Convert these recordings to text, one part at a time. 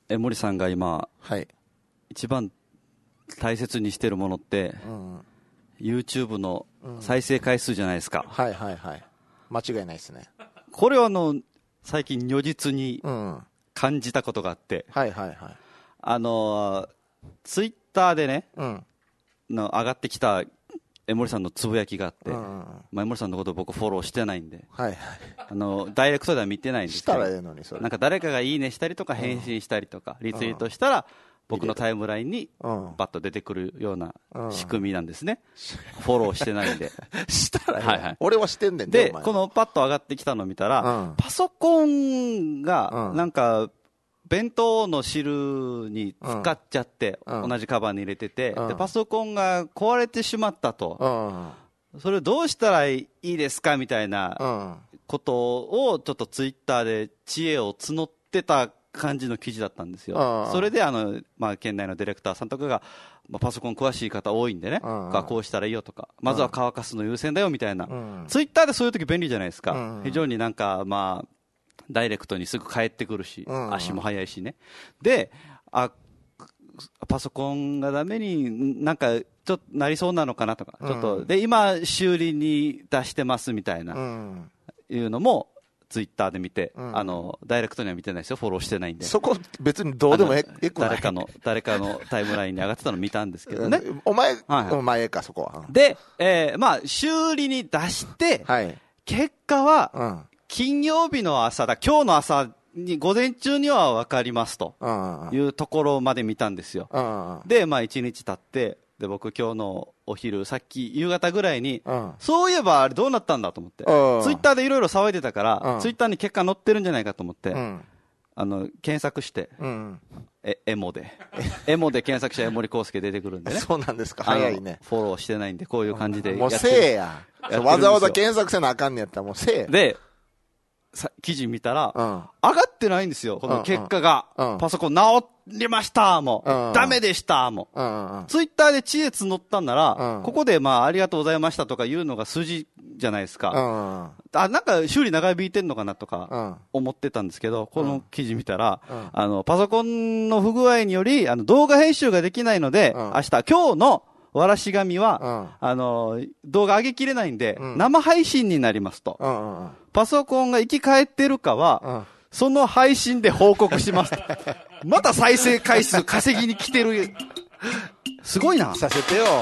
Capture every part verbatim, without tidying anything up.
江森さんが今、 はい、 一番大切にしてるものって、うん、YouTube の再生回数じゃないですか、 うん、はいはいはい、間違いないですね。 これはあの最近如実に感じたことがあって、 うん、はいはいはい、 あのツイッターでね、うん、の上がってきた江森さんのつぶやきがあって、うんうん、まあ、江森さんのことを僕フォローしてないんで、はいはい、あのダイレクトでは見てないんですけど、 したらええのにそれ、 なんか誰かがいいねしたりとか返信したりとか、うん、リツイートしたら、うん、僕のタイムラインにバッと出てくるような仕組みなんですね、うん、フォローしてないんでしたらええ、はいはい、俺はしてんねんで、このパッと上がってきたのを見たら、うん、パソコンがなんか弁当の汁に使っちゃって、うん、同じカバンに入れてて、うん、でパソコンが壊れてしまったと、うん、それどうしたらいいですかみたいなことをちょっとツイッターで知恵を募ってた感じの記事だったんですよ。それであの、まあ、県内のディレクターさんとかが、まあ、パソコン詳しい方多いんでね、こうしたらいいよとか、まずは乾かすの優先だよみたいな、ツイッターでそういう時便利じゃないですか。非常になんかまあダイレクトにすぐ帰ってくるし、うんうん、足も速いしね。で、あ、パソコンがダメになんかちょっとなりそうなのかなとか、うん、ちょっとで今修理に出してますみたいな、うん、いうのもツイッターで見て、うん、あのダイレクトには見てないですよ、フォローしてないんで。 そこ別にどうでもええくない。 誰かの誰かのタイムラインに上がってたの見たんですけどね。 お前、はいはい、お前かそこは。 で、えー、まあ修理に出して、はい、結果は。うん、金曜日の朝だ、今日の朝に午前中には分かりますというところまで見たんですよ。で、まあ一日経って、で僕今日のお昼、さっき夕方ぐらいに、そういえばあれどうなったんだと思って、ツイッターでいろいろ騒いでたから、ツイッターに結果載ってるんじゃないかと思って、あの検索して、えエモで、エモで検索したら江森康介出てくるんでね。 そうなんですか、早いね。 フォローしてないんで、こういう感じでやってる。 もうせえや。わざわざ検索せなあかんねやったらもうせえ。 で記事見たら、うん、上がってないんですよ、この結果が。うんうん、パソコン直りましたも、うんうん、ダメでしたも、うんうん、ツイッターで知恵募ったんなら、うん、ここでまあありがとうございましたとか言うのが筋じゃないですか。うんうん、あ、なんか修理長引いてんのかなとか思ってたんですけど、この記事見たら、うん、あのパソコンの不具合によりあの動画編集ができないので、うん、明日今日のわらし紙は、うん、あの動画上げきれないんで、うん、生配信になりますと、うんうんうん、パソコンが生き返ってるかは、うん、その配信で報告しますまた再生回数稼ぎに来てるすごいな。 させてよ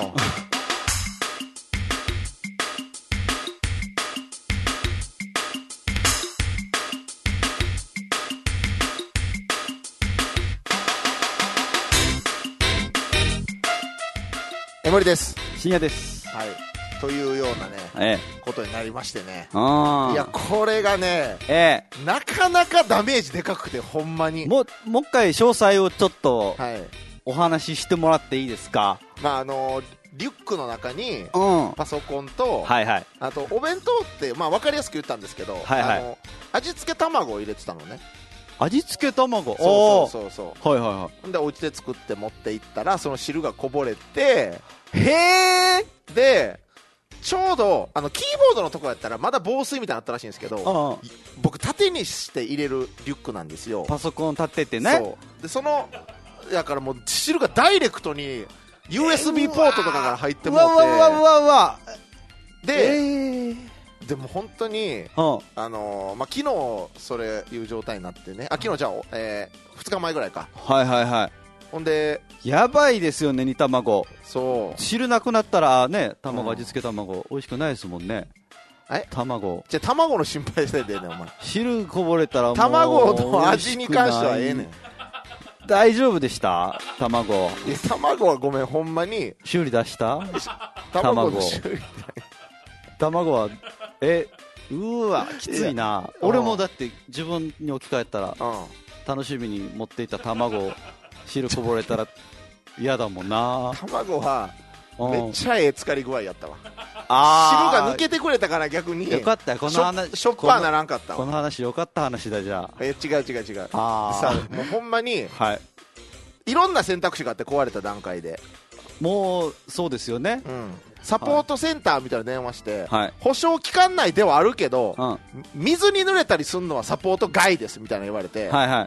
江森です。 深夜です。 はい。というようなね、ええ、ことになりましてね。あ、いや、これがね、ええ、なかなかダメージでかくて、ほんまに。 もう、もう一回詳細をちょっと、はい、お話ししてもらっていいですか。 まあ、あの、リュックの中に、パソコンと、うん、はいはい、あと、お弁当って、まあ、わかりやすく言ったんですけど、はいはい、あの、味付け卵を入れてたのね。 味付け卵、 そうそうそうそう、 はいはいはい、 でお家で作って持っていったらその汁がこぼれて、 へえ、 でちょうどあのキーボードのとこやったらまだ防水みたいなのあったらしいんですけど、僕縦にして入れるリュックなんですよ、 パソコン立ててね。 そうで、そのだからもう汁がダイレクトに ユーエスビー ポートとかから入ってもらって、うわうわうわうわで、えーでも本当に、あのーまあ、昨日それいう状態になってね、あ、昨日じゃあ、えー、ふつかまえぐらいか、 はいはいはい、 ほんでやばいですよね、煮卵。 そう、 汁なくなったらね、卵、味付け卵、うん、美味しくないですもんね。 え、 卵じゃあ卵の心配せんでええねんお前。 汁こぼれたらもう卵の味に関してはええねん。 大丈夫でした卵。 いや、卵はごめん、ほんまに修理出した卵の修理卵はえ、うーわ、きついな。俺もだって自分に置き換えたら、うん、楽しみに持っていた卵汁こぼれたら嫌だもんな。 卵はめっちゃええ浸かり具合やったわ。あ、汁が抜けてくれたから逆によかったよ、この話。 しょっぱならんかったわ。 この話よかった話だ。じゃあ、 え、違う違う違う、あさもうほんまに、はい、いろんな選択肢があって、壊れた段階でもうそうですよね、うん、 サポートセンターみたいな電話して、はい、保証期間内ではあるけど、うん、水に濡れたりするのはサポート外ですみたいな言われて、はいはい、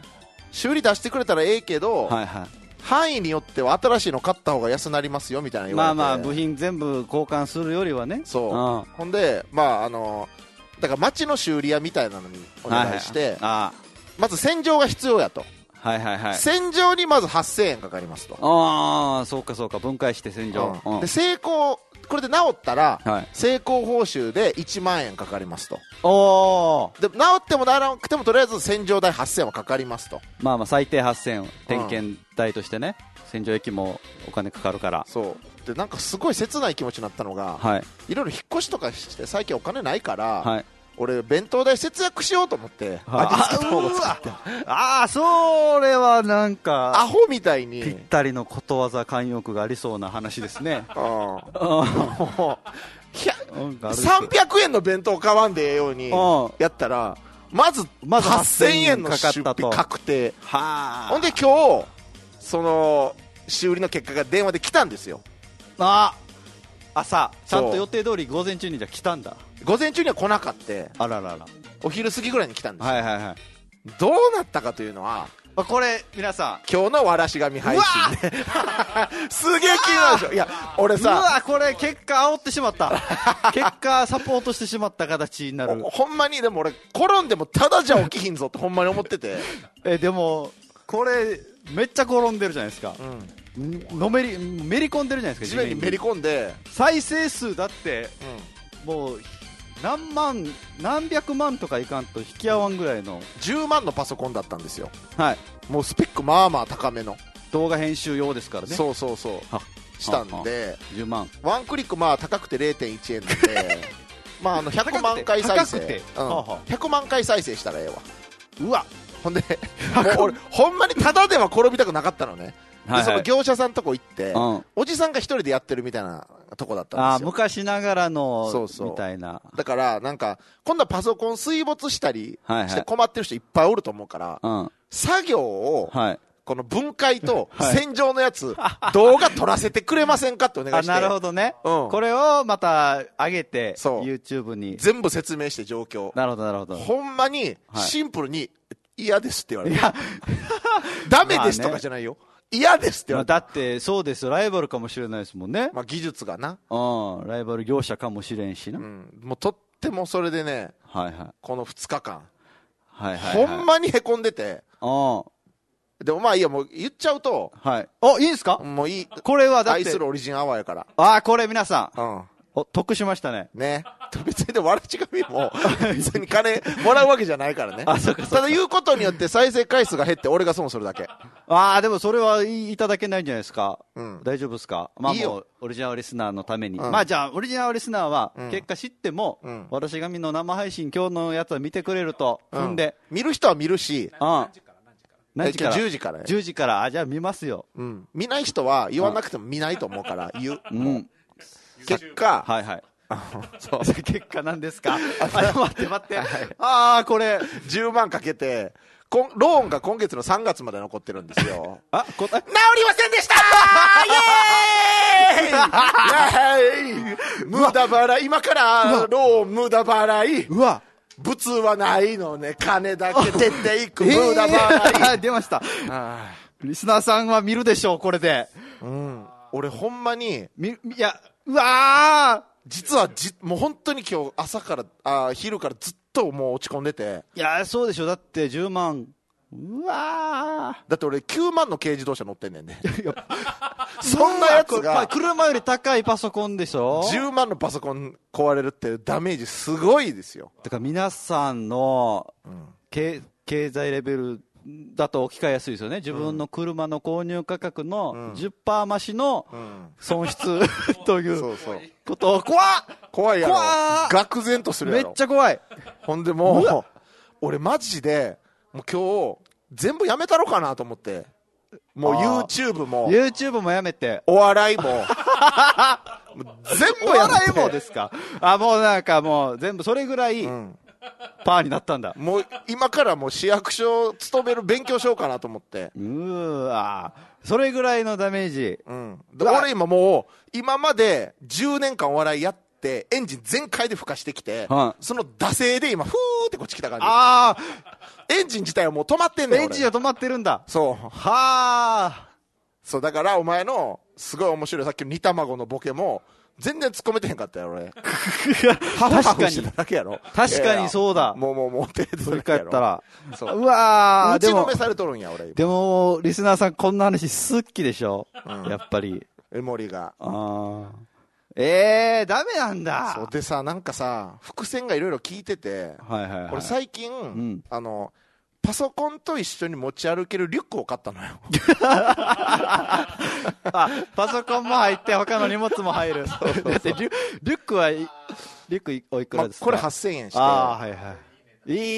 修理出してくれたらええけど、 はいはい、 範囲によっては新しいの買った方が安なりますよみたいな言われて、 まあまあ部品全部交換するよりはね。 そう、 うん、 ほんでまああのだから町の修理屋みたいなのにお願いして、はいはい、あまず洗浄が必要やと、 はいはいはい、 洗浄にまずはっせんえんかかりますと。 ああそうかそうか、分解して洗浄、 うん、で成功これで治ったら、はい、成功報酬でいちまんえんかかりますと。 おで治っても治らなくてもとりあえず洗浄代はっせんえんはかかりますと。 まあまあ最低はっせんえん点検代としてね、うん、洗浄液もお金かかるから。 そうでなんかすごい切ない気持ちになったのが、はい、いろいろ引っ越しとかして最近お金ないから、はい、俺弁当代節約しようと思って味付け卵作って、 ああそれはなんかアホみたいにぴったりのことわざ慣用句がありそうな話ですね。 さんびゃくえんの弁当買わんでええようにやったらまずはっせんえんの出費確定。ほんで今日その修理の結果が電話で来たんですよ。 あ朝ちゃんと予定通り午前中にじゃ来たんだ。 午前中には来なかった。 あらららお昼過ぎぐらいに来たんですよ。 はいはいはい。 どうなったかというのはこれ皆さん今日のわらし紙配信ですげえ気になるでしょ。いや俺さうわこれ結果煽ってしまった結果サポートしてしまった形になる。 ほんまにでも俺転んでもただじゃ起きひんぞってほんまに思っててえでもこれめっちゃ転んでるじゃないですか、うん、のめりめり込んでるじゃないですか。 地面にめり込んで再生数だって、うん、もう何万何百万とかいかんと引き合わんぐらいのじゅうまんのパソコンだったんですよ。 はい、 もうスペックまあまあ高めの動画編集用ですからね。 そうそうそうしたんでじゅうまんワンクリックまあ高くて れいてんいちえんなんでまああのひゃくまん回再生、うん、ひゃくまん回再生したらええわ。 うわほんでもう俺ほんまにただでは転びたくなかったのね。でその業者さんとこ行って、うん、おじさんが一人でやってるみたいなとこだったんですよ。 あ昔ながらのそうそうみたいな。 だからなんか今度はパソコン水没したりして困ってる人いっぱいおると思うから、はいはい、作業を、はい、この分解と洗浄のやつ、はい、動画撮らせてくれませんかってお願いして。 あなるほどね、うん、これをまた上げて YouTube に全部説明して状況。 なるほどなるほど。 ほんまにシンプルに嫌ですって言われて、はい、ダメですとかじゃないよ、嫌ですって言われて、 まあ、だってそうですよライバルかもしれないですもんね、 まあ、技術がな、 うん、ライバル業者かもしれんしな、うん、 もうとってもそれでね、 はいはい、 このふつかかん、 はいはいはい、 ほんまにへこんでて、あでもまあいいやもう言っちゃうと、 はい、あいいんですか。 もういい、 これはだって愛するオリジンアワーやから。 あこれ皆さん、うんお得しましたね。 ね。別にでわらち紙も別に金もらうわけじゃないからね。 あ、そうかそうか。 ただ言うことによって再生回数が減って俺が損するだけ。 ああでもそれはいただけないんじゃないですか。うん、大丈夫ですか。まあもうオリジナルリスナーのために。うん、まあじゃあオリジナルリスナーは結果知っても、うん、わらし紙の生配信今日のやつは見てくれると踏んで、 うん、見る人は見るし。うん。 何時からじゅうじからね。 じゅうじからあじゃあ見ますよ。 うん。見ない人は言わなくても見ないと思うから言う。うん。結果。 はいはい。そう結果なんですか。あ待って待って、はい、ああこれじゅうまんかけてこローンが今月のさんがつまで残ってるんですよ。 あこ治りませんでしたイエーイイエーイ無駄払い今からローン無駄払い。 うわ物はないのね金だけ出ていく無駄払い、 えー、出ました。リスナーさんは見るでしょうこれで。 うん俺ほんまにみいやうわー実はじもう本当に今日朝からあ昼からずっともう落ち込んでて。 いやそうでしょだってじゅうまんうわだって俺きゅうまんの軽自動車乗ってんねんねそんなやつが車より高いパソコンでしょ。 じゅうまんのパソコン壊れるってダメージすごいですよ。 だから皆さんの、うん、経, 経済レベルだと置き換えやすいですよね。自分の車の購入価格の じゅっパーセント 増しの損失、うん、ということを怖っ怖いやろ愕然とするやろめっちゃ怖い。 ほんでもう俺マジでもう今日全部やめたろかなと思ってもう YouTube も YouTube もやめてお笑いも全部やめて。お笑いもですか。あもうなんかもう全部それぐらい、うんパーになったんだ。 もう今からもう市役所勤める勉強しようかなと思って。 うーわそれぐらいのダメージ。 うん。俺今もう今までじゅうねんかんお笑いやってエンジン全開で吹かしてきて、はい、その惰性で今ふーってこっち来た感じ。 ああエンジン自体はもう止まってんねん。 エンジンは止まってるんだ。 そう。 はあ。 そう、だからお前の、すごい面白いさっきの煮卵のボケも、全然突っ込めてへんかったよ、俺。ハフハフしてただけやろ。 確かにそうだ。 もうもうもう手で振り返ったら。 そう。 うわー、 打ちのめされとるんや、俺。 でも、リスナーさんこんな話好きでしょ、うん、やっぱり。 エモリが。 あー。えー、ダメなんだ。 そうでさ、なんかさ、伏線がいろいろ聞いてて、 はいはいはい。 俺最近、うん、あの、パソコンと一緒に持ち歩けるリュックを買ったのよ。 あ、パソコンも入って他の荷物も入る。そうそうそうだってリュ、リュックはリュックおいくらですか、 まあ、これはっせんえんして、 あ、はいはい、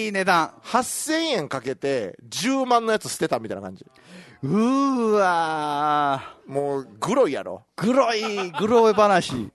いい値段。 はっせんえんかけてじゅうまんのやつ捨てたみたいな感じ。 うーわー、もうグロいやろ。 グロいグロい話。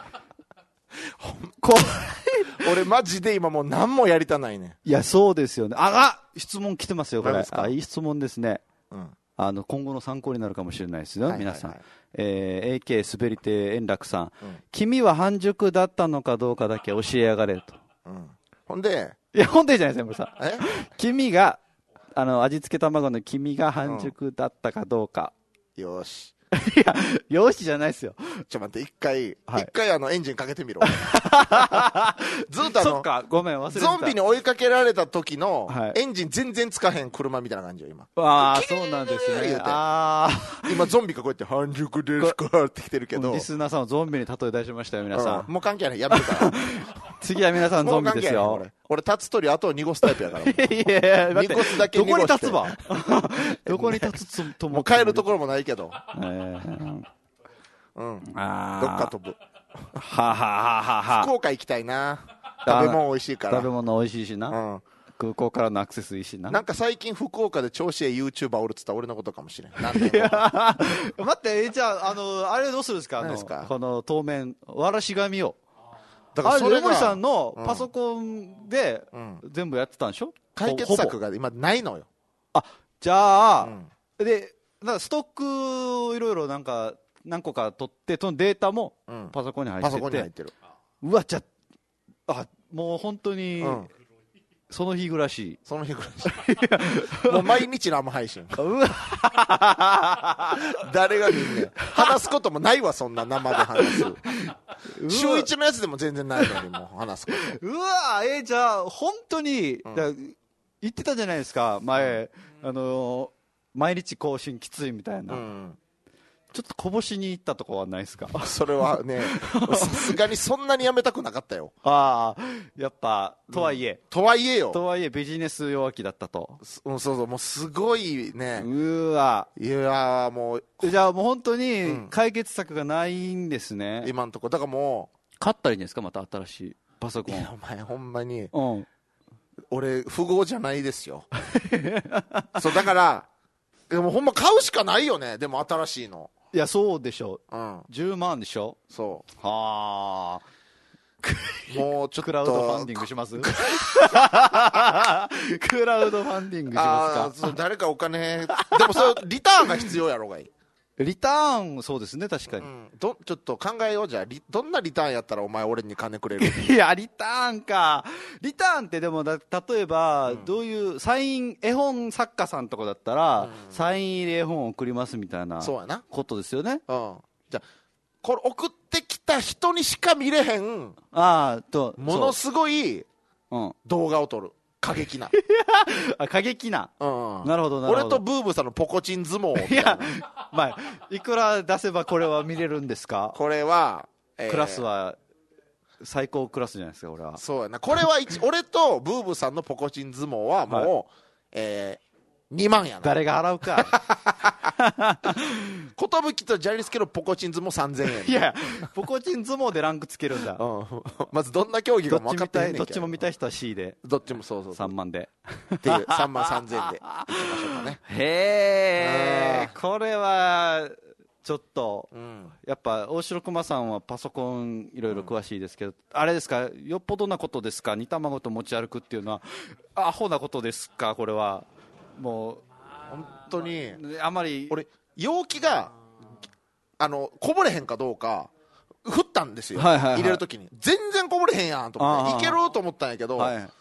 こ俺マジで今もう何もやりたないね。 いやそうですよね。あが質問来てますよこれ。あ、いい質問ですね、うん、あの今後の参考になるかもしれないですよ、はいはいはい、皆さん、えー、エーケー 滑り手円楽さん、うん、君は半熟だったのかどうかだけ教えやがれと、 うん、ほんでいやほんでじゃないですねさん君があの味付け卵の君が半熟だったかどうか、 うん、よーしいや、容姿じゃないですよ。 ちょ、待って、一回、はい、一回あの、エンジンかけてみろ。ずっとあの、 そっか、ごめん、忘れてた。 ゾンビに追いかけられた時の、はい、エンジン全然つかへん車みたいな感じよ、今。 ああ、そうなんですね。あ今、ゾンビがこうやって、半熟ですかって来てるけど。 リスナーさんをゾンビに例え出しましたよ、皆さん。 うん、もう関係ない、やめるから。 次は皆さんゾンビですよ。 俺、俺立つ鳥、あとは濁すタイプやから。 いやいや、 濁すだけ濁して。 どこに立つばどこに立つともう帰るところもないけど。 えーうん、あどっか飛ぶ。 ははははは福岡行きたいな。食べ物美味しいから。 食べ物美味しいしな、うん、空港からのアクセスいいしな。 なんか最近福岡で調子ええ YouTuber おるっつったら俺のことかもしれん。なんいや待ってじゃあ、あのあれどうするんですか、あのこの当面わらし紙を。だからそれがさんのパソコンで全部やってたんでしょ、うん、 解決策が今ないのよ。 あじゃあ、うん、でなんかストックいろいろなんか何個か取ってそのデータもパソコンに入ってて、うん、パソコンに入ってる。うわじゃあもう本当に、うん、その日暮らしその日暮らしもう毎日生配信うわ誰が見んねん。話すこともないわそんな生で話す週一のやつでも全然ないのにもう話すこと。 うわえー、じゃあ本当に、うん、だ言ってたじゃないですか前、うん、あのー、毎日更新きついみたいな、うん、ちょっとこぼしに行ったとこはないですか。 それはねさすがにそんなにやめたくなかったよ。 ああやっぱとはいえ、 うん、とはいえよとはいえビジネス弱気だったと。 そうそうもうすごいね。 うわいやもうじゃあもう本当に解決策がないんですね、 うん、今のところ。だからもう買ったらいいんですかまた新しいパソコン。 いやお前ほんまに、 うん、俺富豪じゃないですよそうだからでもほんま買うしかないよね。でも新しいの。 いやそうでしょう、うん、じゅうまんでしょ。 そうはあもうちょっとクラウドファンディングしますクラウドファンディングしますか。 誰かお金でもそれリターンが必要やろがいい。 リターンそうですね確かに、うん、 どちょっと考えよう。じゃあどんなリターンやったらお前俺に金くれる。 いやリターンか。リターンってでもだ例えば、うん、どういうサイン絵本作家さんとかだったら、うん、サイン入り絵本を送りますみたいなことですよね。 うん、じゃあこれ送ってきた人にしか見れへんあとものすごい動画を撮る。過激なあ過激な、うん、なるほどなるほど。 俺とブーブーさんのポコチン相撲みたいな。いや、 まあ、いくら出せばこれは見れるんですか。 これは、 えー、クラスは最高クラスじゃないですか俺は。 そうやな。これは俺とブーブーさんのポコチン相撲はもう、はい、えーにまんやな。 誰が払うかことぶきとジャリスケのポコチン相撲さんぜんえん。 いやポコチン相撲でランクつけるんだ、うん、 まずどんな競技かも分かってへんねんけど。 どっちも見たい人は C でどっちもそうそうそうさんまんでっていうさんまんさんぜんえんでいきましょうかね。 へえこれはちょっと、うん、やっぱ大城熊さんはパソコンいろいろ詳しいですけど、うん、あれですかよっぽどなことですか煮卵と持ち歩くっていうのはアホなことですか。これはもう本当にあまり俺容器があのこぼれへんかどうか振ったんですよ、はいはいはい、入れるときに全然こぼれへんやんと思っていけろと思ったんやけど、はい、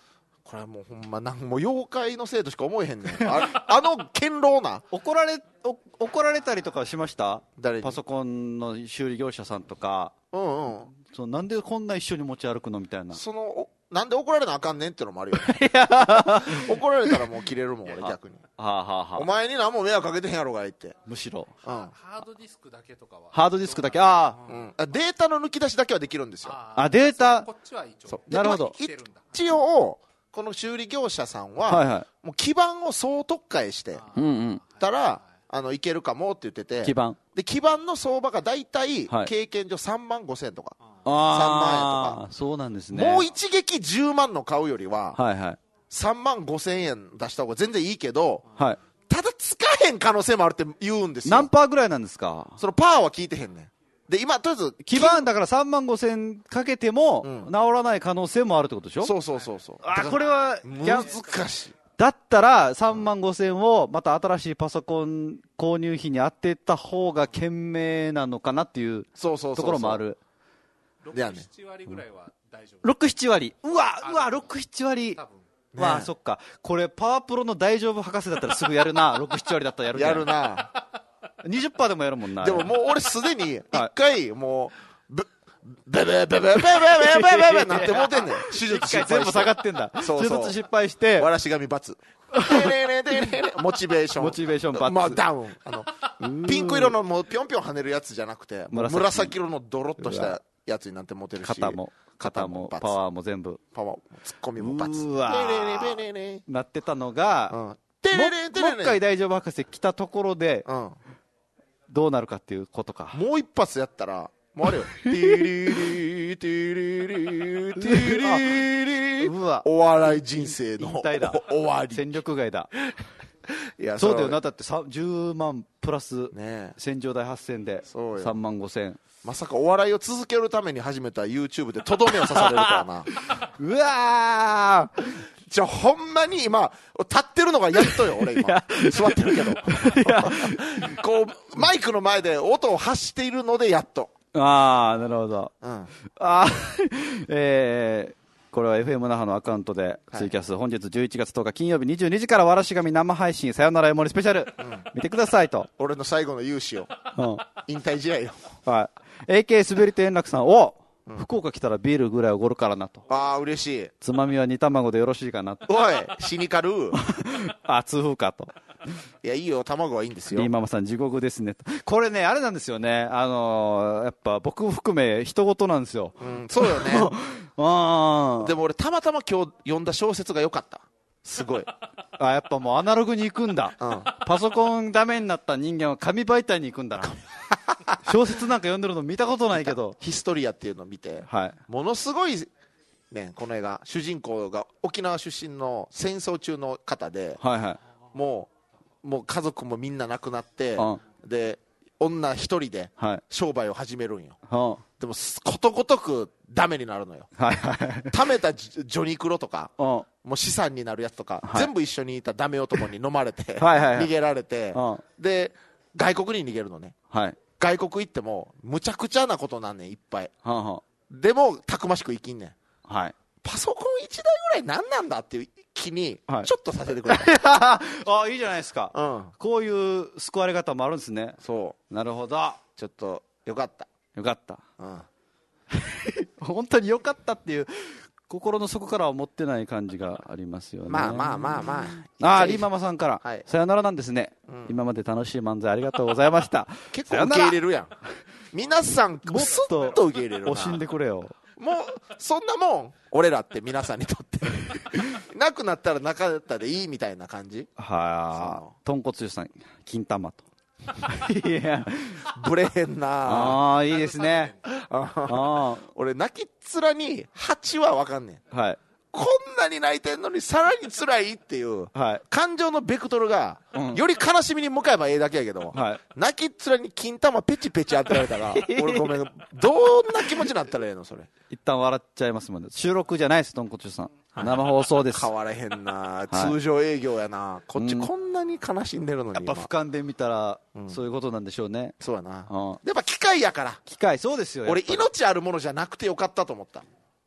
これはもうほんまなんもう妖怪のせいとしか思えへんねん。あ, あの堅牢な怒られお怒られたりとかしました？ 誰に？ パソコンの修理業者さんとか、 うんうん、 そのなんでこんな一緒に持ち歩くのみたいな。 そのなんで怒られなあかんねんっていうのもあるよ怒られたらもう切れるもん俺逆に。 はあはあはあ、 お前に何も迷惑かけてへんやろがいって。 むしろ、 うん、 ハードディスクだけとかはハードディスクだけ、ああ、 うん、データの抜き出しだけはできるんですよ。 あ、データ、 こっちは一応なるほど。 一応この修理業者さんは、はいはい、もう基板を総特化してたら、あのいけるかもって言ってて、 基板で基板の相場がだいたい経験上さんまんごせんえんとか、 あさんまんえんとか。 そうなんですね。 もう一撃じゅうまんの買うよりは、 はいはい、 さんまんごせんえん出した方が全然いいけど、 はい、 ただ使えへん可能性もあるって言うんですよ。 何パーぐらいなんですか？ そのパーは聞いてへんねん。で今とりあえず基板だからさんまんごせんかけても、うん、治らない可能性もあるってことでしょ？ そうそうそうそう。 あ、これは難しい。 だったらさんまんごせんをまた新しいパソコン購入費に当てた方が賢明なのかなっていうところもある。 ろく、なな割ぐらいは大丈夫。 ろく、なな割。うわ、うわ、ろく、なな割。まあ、そっか。これパワープロの大丈夫博士だったらすぐやるな。ろく、なな割だったらやるやるな。 にじゅっパーセント でもやるもんな。 でももう俺すでに一回もうブベベベベベベベベベベなってもうてんねん。手術失敗して全部下がってんだ。 そうそう、 手術失敗してわらし髪バツモチベーションモチベーションバツ、 まあ、ダウン。あのピンク色のもうピョンピョン跳ねるやつじゃなくて紫, 紫色のドロッとしたやつになってモテるし、 肩も肩もパワーも全部パワーツッコミもバツうわなってたのが、うん、も, もう一回大丈夫博士来たところで、うん、どうなるかっていうことか。 もう一発やったらもうあれよティリリティリリティリリうわお笑い人生の終わり。 戦力外だいやそうだよな。だってじゅうまんプラス洗浄代はっせんでさんまんごせん。 まさかお笑いを続けるために始めた YouTube でとどめを刺されるとはなうわーじゃあほんまに今立ってるのがやっとよ俺今座ってるけどこうマイクの前で音を発しているのでやっと。 ああなるほど、うん、あえーこれは エフエム 那覇のアカウントでツイキャス、はい、本日じゅういちがつとおか金曜日にじゅうにじからわらし紙生配信さよならエモリスペシャル、うん、見てくださいと。 俺の最後の勇姿を、うん、引退試合よ、 はい、エーケー 滑り手円楽さんを、うん、福岡来たらビールぐらいおごるからなと。 ああ嬉しい。 つまみは煮卵でよろしいかなと。 おいシニカルあ痛風かと。 いやいいよ卵はいいんですよ。 リーママさん地獄ですねと。これねあれなんですよね、あのー、やっぱ僕含め人事なんですよ、 うん、そうよねあでも俺たまたま今日読んだ小説が良かった。すごいあやっぱもうアナログに行くんだ、うん、パソコンダメになった人間は紙媒体に行くんだな小説なんか読んでるの見たことないけどヒストリアっていうのを見て、 はい、 ものすごいねこの映画主人公が沖縄出身の戦争中の方で、 はいはい、 もうもう家族もみんな亡くなって、うん、で女一人で商売を始めるんよ、はい、でもことごとくダメになるのよ、はいはい、貯めたジョニクロとか、うん、もう資産になるやつとか、はい、全部一緒にいたダメ男に飲まれてはいはい、はい、逃げられて、うん、で外国に逃げるのね、はい、外国行ってもむちゃくちゃなことなんねんいっぱい、はんはんでもたくましく生きんねん、はい、パソコンいちだいぐらい何なんだっていう気にちょっとさせてくれ、 はい、あいいじゃないですか、うん、こういう救われ方もあるんですね。 そうなるほどちょっとよかったよかった、うん、本当によかったっていう心の底からは思ってない感じがありますよね。 まあまあまあまああリーママさんから、はい、さよならなんですね、うん、今まで楽しい漫才ありがとうございました結構受け入れるやん皆さんもっと受け入れるな惜しんでくれよもうそんなもん俺らって皆さんにとってなくなったらなかったでいいみたいな感じ。 はあ豚骨湯さん金玉といやブレへんなああいいですねあ俺泣きっ面にはちは分かんねん、はい、こんなに泣いてんのにさらに辛いっていう、はい、感情のベクトルが、うん、より悲しみに向かえばええだけやけど、はい、泣きっ面に金玉ペチペチ当てられたら俺ごめんどんな気持ちになったらええのそれ。 一旦笑っちゃいますもんね。収録じゃないです豚骨さん、はい、生放送です。 変わらへんな、はい、通常営業やなこっちこんなに悲しんでるのに、 やっぱ俯瞰で見たら、うん、そういうことなんでしょうね。 そうやな、うん、やっぱ機械やから機械そうですよ。 俺命あるものじゃなくてよかったと思った。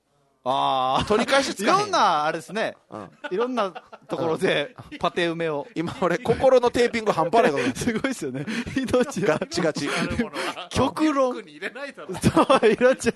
ああ、 取り返しつかへん。 いろんなあれですね、うん、いろんなところでパテ埋めを、 今俺心のテーピング半端ないからすごいですよね、命ガッチガチ極論に入れないだろそう命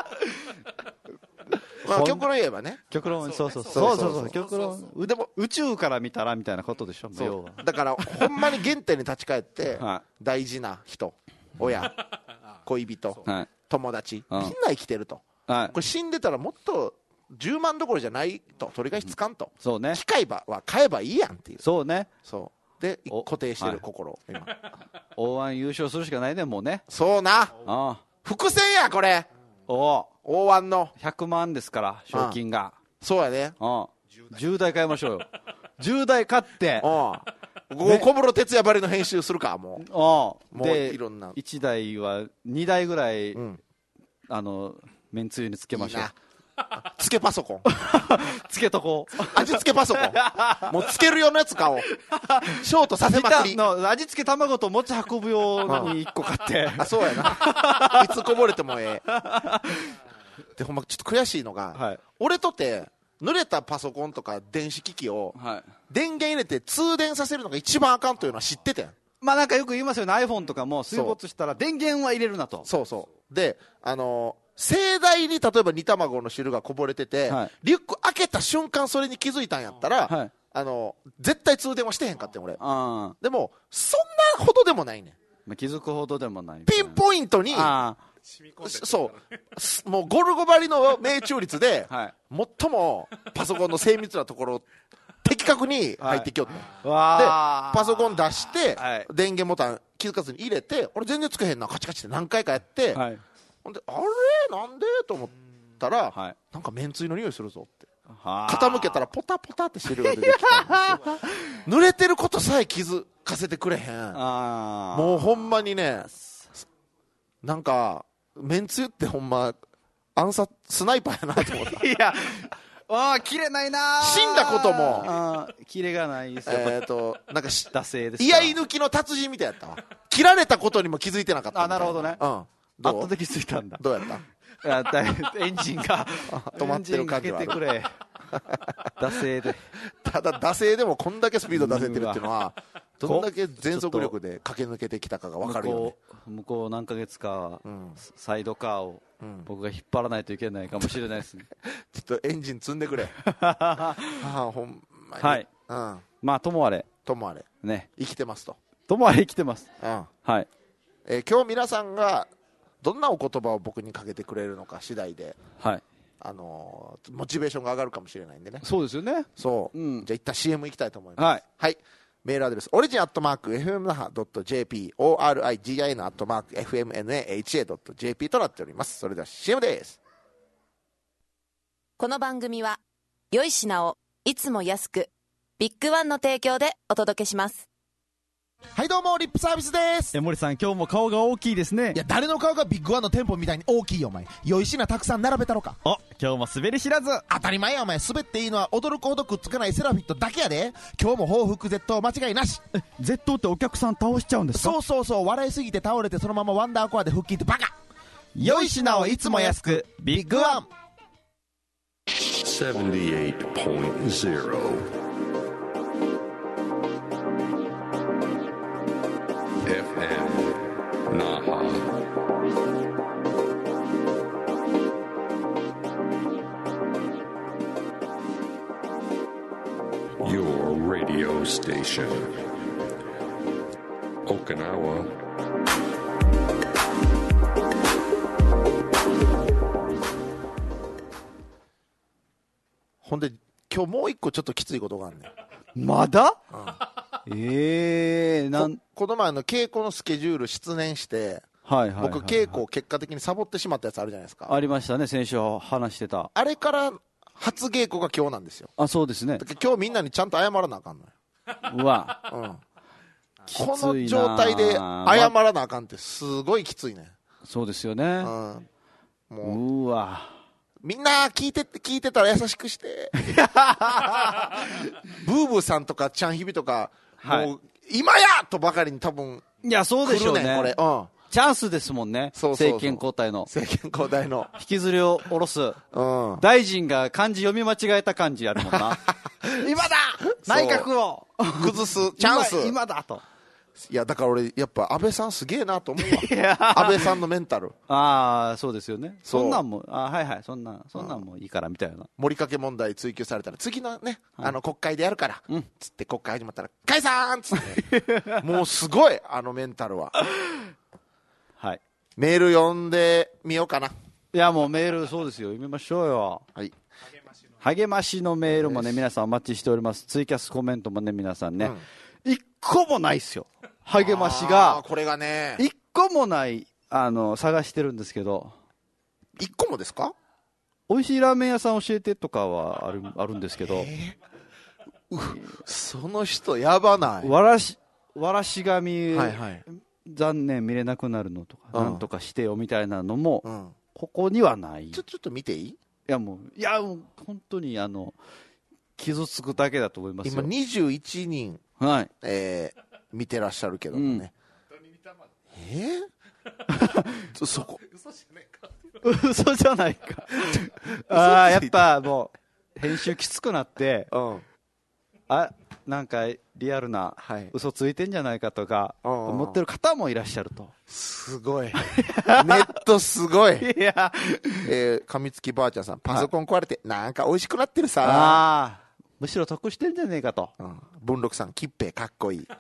まあ極論言えばね、 極論、そうそうそうそうそう極論、でも宇宙から見たらみたいなことでしょ。要はだからほんまに原点に立ち返って大事な人、親、恋人、友達、みんな生きてると、これ死んでたらもっとじゅうまんどころじゃないと、取り返しつかんと、 そうね、 機械は買えばいいやんっていう、 そうね、 そうで固定してる心、今オーワン 優勝するしかないね、もうね。 そうな、あ伏線やこれ、おオーワン のひゃくまんですから賞金が。 そうやね、 じゅうだい買いましょうよじゅうだい買って、 小室哲哉ばりの編集するか、もうもういろんな、 いちだいはにだいぐらい、うん、あのめんつゆにつけましょう。いいつけパソコンつけとこう味付けパソコンもうつけるようなやつ買おうショートさせまくりの味付け卵と持ち運ぶようにいっこ買ってあそうやないつこぼれてもええでほんまちょっと悔しいのが、はい、俺とて濡れたパソコンとか電子機器を電源入れて通電させるのが一番あかんというのは知っててん。 まあなんかよく言いますよね、 iPhone とかも水没したら電源は入れるなと。 そうそうで、あのー盛大に例えば煮卵の汁がこぼれてて、はい、リュック開けた瞬間それに気づいたんやったら、はい、あの絶対通電はしてへんかってん俺。あでもそんなほどでもないねん、 まあ、気づくほどでもない、 ピンポイントにそうもうゴルゴ張りの命中率で、はい、最もパソコンの精密なところ的確に入ってきよって、はい、でパソコン出して、はい、電源ボタン気づかずに入れて、俺全然つけへんなカチカチって何回かやって、はい、ほんであれなんでと思ったら、はい、なんかめんつゆの匂いするぞって傾けたらポタポタって汁が出てきたんですよ濡れてることさえ気づかせてくれへん。あもうほんまにね、なんかめんつゆってほんま暗殺スナイパーやなと思ったいやあ切れないな、 死んだことも切れがないですよ。 えーとなんか惰性です居合抜きの達人みたいやったわ切られたことにも気づいてなかった。 あなるほどね、うん、後で気づいたんだ。 どうやった？ やエンジンが止まってる感じはある。 エンジンかけてくれ惰性で。 ただ惰性でもこんだけスピード出せてるっていうのはどんだけ全速力で駆け抜けてきたかが分かるよね。 向こう何ヶ月か、うん、サイドカーを僕が引っ張らないといけないかもしれないですねちょっとエンジン積んでくれはあほんまに、 はい、うん、まあともあれともあれ、ね、生きてますとともあれ生きてます、うんはい、 えー、今日皆さんがどんなお言葉を僕にかけてくれるのか次第で、はい、あのー、モチベーションが上がるかもしれないんでね。 そうですよね。 そう、うん、じゃあ一旦 シーエム 行きたいと思います。はい、はい、メールアドレスオリジンアットマーク エフエムナハドットジェーピー オーアールアイジン アットマーク エフエムエヌエーエイチエードットジェーピー となっております。それでは シーエム です。 この番組は良い品をいつも安くビッグワンの提供でお届けします。 はいどうもリップサービスです。 え森さん今日も顔が大きいですね。 いや誰の顔がビッグワンの店舗みたいに大きいよお前。良い品たくさん並べたろか。 お今日も滑り知らず。 当たり前やお前。滑っていいのは驚くほどくっつかないセラフィットだけやで。今日も報復絶倒間違いなし。 え絶倒ってお客さん倒しちゃうんですか。 そうそうそう笑いすぎて倒れてそのままワンダーコアで復帰ってバカ。 良い品をいつも安くビッグワンセブンティエイトポイントゼロエフエム Naha. Your radio station. Okinawa. ほんで今日もう一個ちょっときついことがあるねん。 まだ？うん、えー、なんこの前の稽古のスケジュール失念して、はいはいはいはい、僕稽古を結果的にサボってしまったやつあるじゃないですか。 ありましたね、先週話してた。 あれから初稽古が今日なんですよ。 あ、そうですね。 今日みんなにちゃんと謝らなあかんのよ。 うわ、うん、 この状態で謝らなあかんってすごいきついね。 そうですよね、うん、もう、うわみんな聞いて聞いてたら優しくしてブーブーさんとかちゃんひびとか、はい、もう今やとばかりに多分いやそうでしょうねこれ、うん、 チャンスですもんね。 そうそうそう政権交代の。 政権交代の。 引きずりを下ろす。 うん。 大臣が漢字読み間違えた漢字やるもんな。今だ内閣を崩すチャンス。 今, 今だと。 いや、だから俺、やっぱ安倍さんすげえなと思うわ。安倍さんのメンタル。 ああ、そうですよね。そんなんも、あはいはい、そんな、そんなんもいいからみたいな。 盛りかけ問題追及されたら、次のね、はい、あの国会でやるから、うん、つって国会始まったら、解散つって。もうすごい、あのメンタルは。 はい。 メール読んでみようかな。 いや、もうメール、そうですよ。読みましょうよ。 はい。 励ましのメールもね、皆さんお待ちしております。ツイキャスコメントもね、皆さんね。うん、一個もないっすよ。励ましが。 これがね。 一個もない、あの、探してるんですけど。 一個もですか？ 美味しいラーメン屋さん教えてとかはある、あるんですけど。 えー、その人やばない。 わらし、わらし紙、 はいはい、 残念見れなくなるのとか、うん、なんとかしてよみたいなのも、うん、ここにはない。 ちょ、ちょっと見ていい？いやもう、いやもう、本当にあの、傷つくだけだと思いますよ。 今にじゅういちにん、 はい。 えー、見てらっしゃるけどもね。うん、えー、そこ。 嘘じゃないか。 嘘じゃないか。ああ、やっぱもう、編集きつくなって、うん、あ、なんかリアルな嘘ついてんじゃないかとか思ってる方もいらっしゃると。 すごい。ネットすごい。 いや、 えー、噛みつきばあちゃんさん、パソコン壊れてなんか美味しくなってるさ。 ああ。むしろ得してんじゃねえかと。 うん、文禄さん、キッペかっこいい。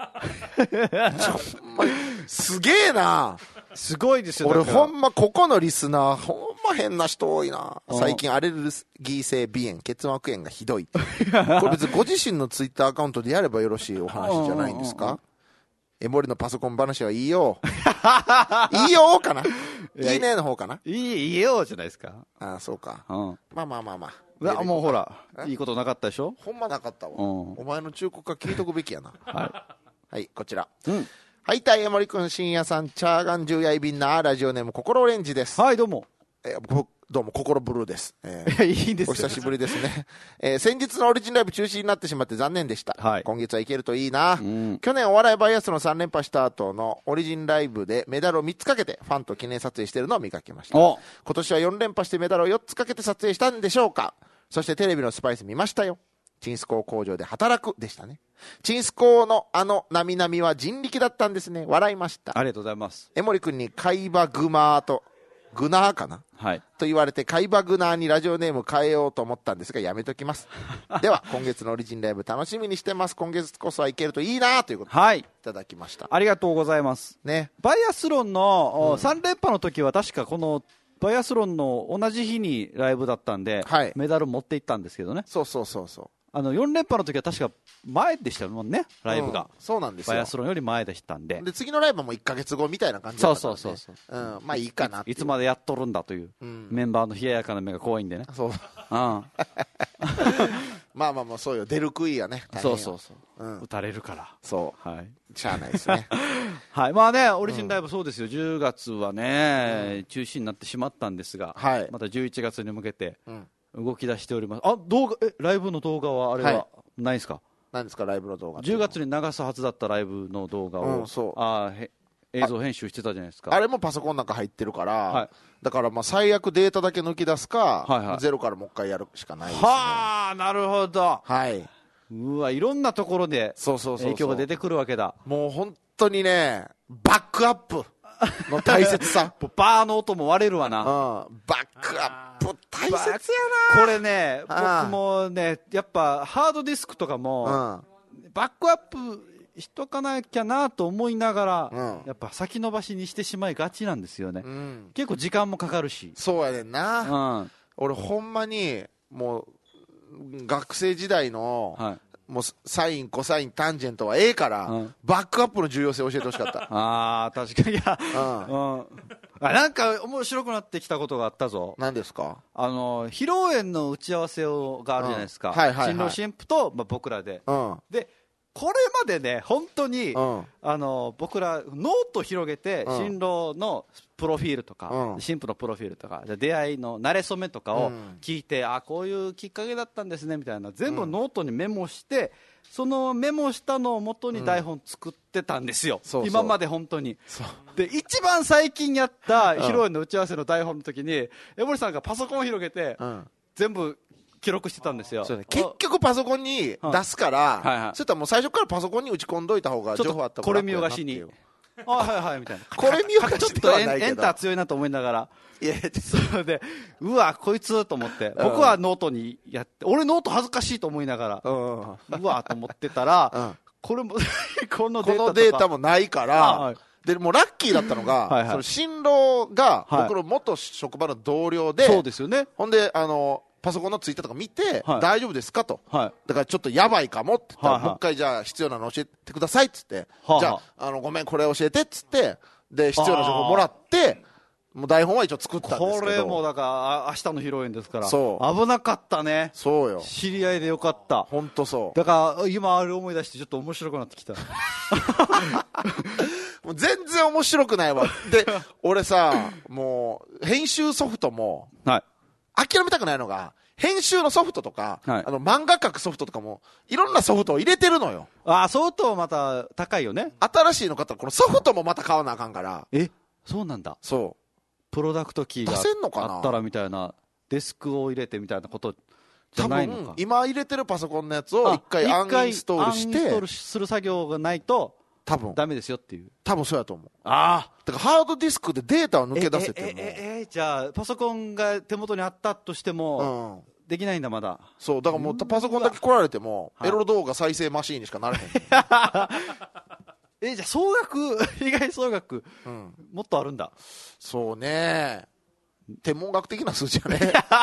すげえな。 すごいですよ。 俺ほんまここのリスナーほんま変な人多いな。最近アレルギー性鼻炎、結膜炎がひどい。これ別にご自身のツイッターアカウントでやればよろしいお話じゃないんですか？エモリのパソコン話はいいよ。いいよかな。いいねの方かな。 いい、いいよじゃないですか。 ああ、そうか。 うん、 まあまあまあまあ。 いやもうほら、いいことなかったでしょ。 ほんまなかったわ。うん、お前の忠告は聞いとくべきやな。 はい。 はい、こちら。 うん。 はい、たいやもりくん、深夜さん、チャーガン重やいびんな、ラジオネーム、心オレンジです。 はい、どうも。 えー、どうも、心ブルーです。えー、いいですよ。 お久しぶりですね。えー、先日のオリジンライブ中止になってしまって残念でした。はい、今月は行けるといいな。うん、去年お笑いバイアスのさん連覇した後のオリジンライブでメダルをみっつかけてファンと記念撮影しているのを見かけました。今年はよん連覇してメダルをよっつかけて撮影したんでしょうか。そしてテレビのスパイス見ましたよ。チンスコー工場で働くでしたね。チンスコーのあのなみなみは人力だったんですね。笑いました。 ありがとうございます。 江森くんに海馬グマーとグナーかな、はい、と言われて海馬グナーにラジオネーム変えようと思ったんですがやめときます。では今月のオリジンライブ楽しみにしてます。今月こそはいけるといいなということで、はい、いただきました。 ありがとうございます、ね、バイアスロンの、うん、さん連覇の時は確かこのバイアスロンの同じ日にライブだったんで、はい、メダル持っていったんですけどね。 そうそうそうそう。 あのよん連覇の時は確か前でしたもんね、ライブが、うん、 そうなんですよ。 バイアスロンより前でしたんで、 で次のライブもいっかげつごみたいな感じだったんで、 そうそうそうそう、 うん、まあいいかなってい, いつまでやっとるんだという、うん、メンバーの冷ややかな目が怖いんでね。 そう、うん、まあまあまあそうよ、出る杭やね。 そうそうそう、うん、打たれるから、 そう、 はい、 しゃあないですね。 はい、まあね、オリジンライブそうですよ、うん、じゅうがつはね、うん、中止になってしまったんですが、はい、またじゅういちがつに向けて動き出しております。あ、動画、え、ライブの動画はあれは、はい、ないですか。 何ですかライブの動画。 じゅうがつに流すはずだったライブの動画を、うん、そうあへ映像編集してたじゃないですか。 あれもパソコンなんか入ってるから、はい、だからまあ最悪データだけ抜き出すか、はいはい、ゼロからもう一回やるしかないですね。 はあ、なるほど。 はい。 うわ、いろんなところで影響が出てくるわけだ。 もう本当にね、バックアップの大切さ。 バーの音も割れるわな。うん、 バックアップ大切やな。 これね、僕もね、やっぱハードディスクとかも、うん、バックアップしとかなきゃなと思いながら、うん、やっぱ先延ばしにしてしまいがちなんですよね。うん、結構時間もかかるし。 そうやねんな。うん、俺ほんまにもう学生時代の、はい、もうサインコサインタンジェントはええから、うん、バックアップの重要性を教えてほしかった。 ああ、確かに。いや、うんうん、あ、なんか面白くなってきたことがあったぞ。 何ですか。あの披露宴の打ち合わせをがあるじゃないですか、うん、はいはいはい、新郎新婦と、まあ、僕らで、うん、でこれまでね本当に、うん、あの僕らノート広げて、うん、新郎のプロフィールとか、うん、新婦のプロフィールとか出会いの馴れ初めとかを聞いて、うん、あこういうきっかけだったんですねみたいな全部ノートにメモして、 そのメモしたのを元に台本作ってたんですよ、 うん、そうそう今まで本当に。で一番最近やった披露宴の打ち合わせの台本の時に江森さんがパソコンを広げて、うん、全部記録してたんですよ。 そうね、結局パソコンに出すから、はいはい、そういったらもう最初からパソコンに打ち込んどいた方が情報あった方が楽やなっていう。 これ見よがしにあはいはいみたいなこれ見よがしではないけどちょっとエンター強いなと思いながら、いやそれでうわこいつと思って、うん、僕はノートにやって俺ノート恥ずかしいと思いながら、うん、うわと思ってたら、うん、これもこのデータとかこのデータもないから、はい、でもうラッキーだったのがはい、はい、その新郎が僕の元職場の同僚で、 そうですよね。 ほんであのパソコンのツイッターとか見て、はい、大丈夫ですかと、はい、だからちょっとやばいかもって言ったら、はいはい、もう一回じゃあ必要なの教えてくださいっつって、はあ、じゃあ、あのごめんこれ教えてっつってで必要な情報もらってもう台本は一応作ったんですけど、 これもだから明日の披露宴ですからそう危なかったね。 そうよ、 知り合いでよかった。 本当そうだから今あれ思い出してちょっと面白くなってきたもう全然面白くないわで俺さもう編集ソフトも、はい、諦めたくないのが編集のソフトとか、はい、あの漫画描くソフトとかもいろんなソフトを入れてるのよ。 ああソフトまた高いよね。 新しいの買ったらこのソフトもまた買わなあかんから。 えそうなんだ。 そうプロダクトキーがあったらみたいなデスクを入れてみたいなことじゃないのか。多分今入れてるパソコンのやつを一回アンインストールしてアンインストールする作業がないと多分ダメですよっていう。 多分そうやと思う。ああだからハードディスクでデータを抜け出せてもええええじゃあパソコンが手元にあったとしても、うんできないんだまだ。 そうだからもうパソコンだけ来られてもエロ動画再生マシーンにしかなれへんえじゃあ総額意外総額、うん、もっとあるんだ。 そうね天文学的な数字やね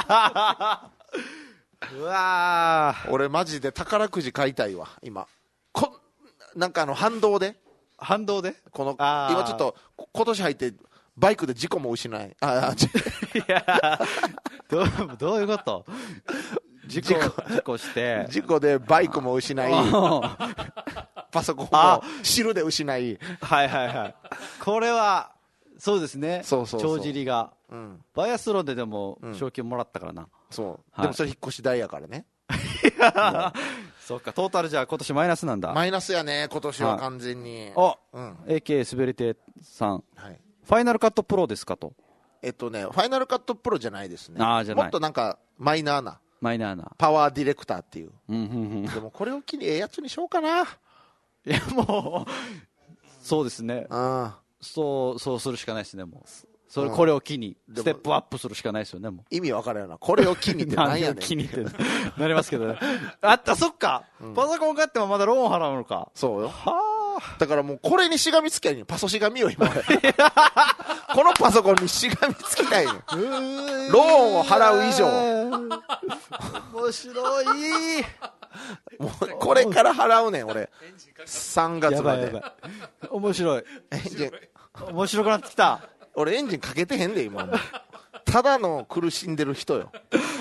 うわ俺マジで宝くじ買いたいわ今こなんかあの反動で反動でこの今ちょっと今年入ってバイクで事故も失いあいやどうどういうこと事故事故して事故でバイクも失いパソコンも汁で失いはいはいはいこれはそうですね。そうそうそう帳尻が、うん、バイアスロンででも賞金もらったからな、うん、 そう、はい、でもそれ引っ越し代やからねそうかトータルじゃあ今年マイナスなんだ。 マイナスやね今年は完全に。 あ、うん、エーケー 滑り手さん、はい、ファイナルカットプロですかと。 えっとねファイナルカットプロじゃないですね。あじゃないもっとなんかマイナーなマイナーなパワーディレクターっていう、 うんうんうん、 でもこれを機にええやつにしようかな。いやもうそうですね、うん、そうそうするしかないですね。もうそれ、うん、これを機にステップアップするしかないですよね。もう意味わからんよなこれを機にって何やねん機にってなりますけどねあったそっか、うん、パソコン買ってもまだローン払うのか。 そうよはだからもうこれにしがみつきゃいいのパソしがみよ今このパソコンにしがみつきたいのローンを払う以上面白いもうこれから払うねん俺さんがつまで。やばいやばい面白いエンジン面白くなってきた。 俺エンジンかけてへんで今ただの苦しんでる人よ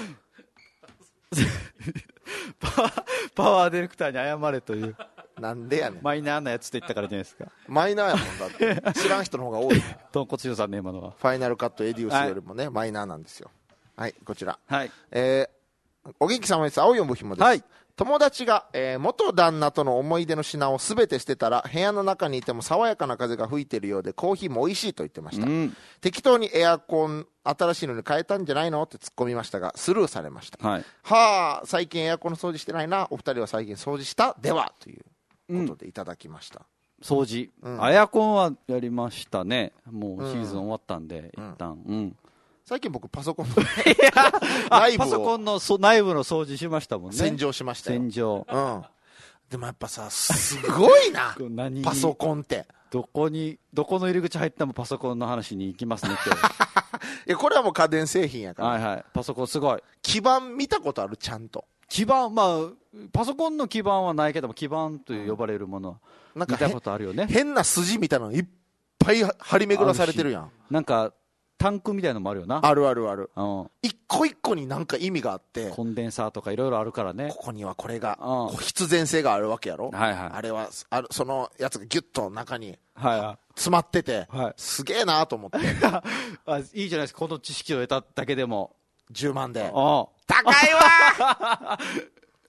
パワー、パワーディレクターに謝れというなんでやねんマイナーなやつって言ったからじゃないですか。 マイナーやもんだって知らん人の方が多い豚骨塩さんね今のはファイナルカットエディウスよりもね、はい、マイナーなんですよ。はいこちら、 はいえー、お元気様です。青いおぶひもです、はい、友達が、えー、元旦那との思い出の品をすべて捨てたら部屋の中にいても爽やかな風が吹いているようでコーヒーも美味しいと言ってました、うん、適当にエアコン新しいのに変えたんじゃないのって突っ込みましたがスルーされました、はい、はあ最近エアコンの掃除してないなお二人は最近掃除したではということでいただきました、 うん、掃除、うん、エアコンはやりましたね。もうシーズン終わったんで、うん、一旦、うん、 最近僕パソコンの内部をパソコンのそ内部の掃除しましたもんね。 洗浄しましたよ。 洗浄、 うん、でもやっぱさすごいなパソコンってどこにどこの入り口入ってもパソコンの話に行きますねっていやこれはもう家電製品やから、 はいはい、パソコンすごい。 基板見たことあるちゃんと基板、まあパソコンの基板はないけども基板と呼ばれるものは見たことあるよね。 変な筋みたいなのいっぱい張り巡らされてるやん。 なんかタンクみたいなのもあるよな。 あるあるある、うん、一個一個になんか意味があってコンデンサーとかいろいろあるからね。 ここにはこれが、うん、必然性があるわけやろ、 はいはい、 あれはあるそのやつがギュッと中に詰まってて、はいはい、すげえなと思ってあいいじゃないですか。この知識を得ただけでもじゅうまんで高いわ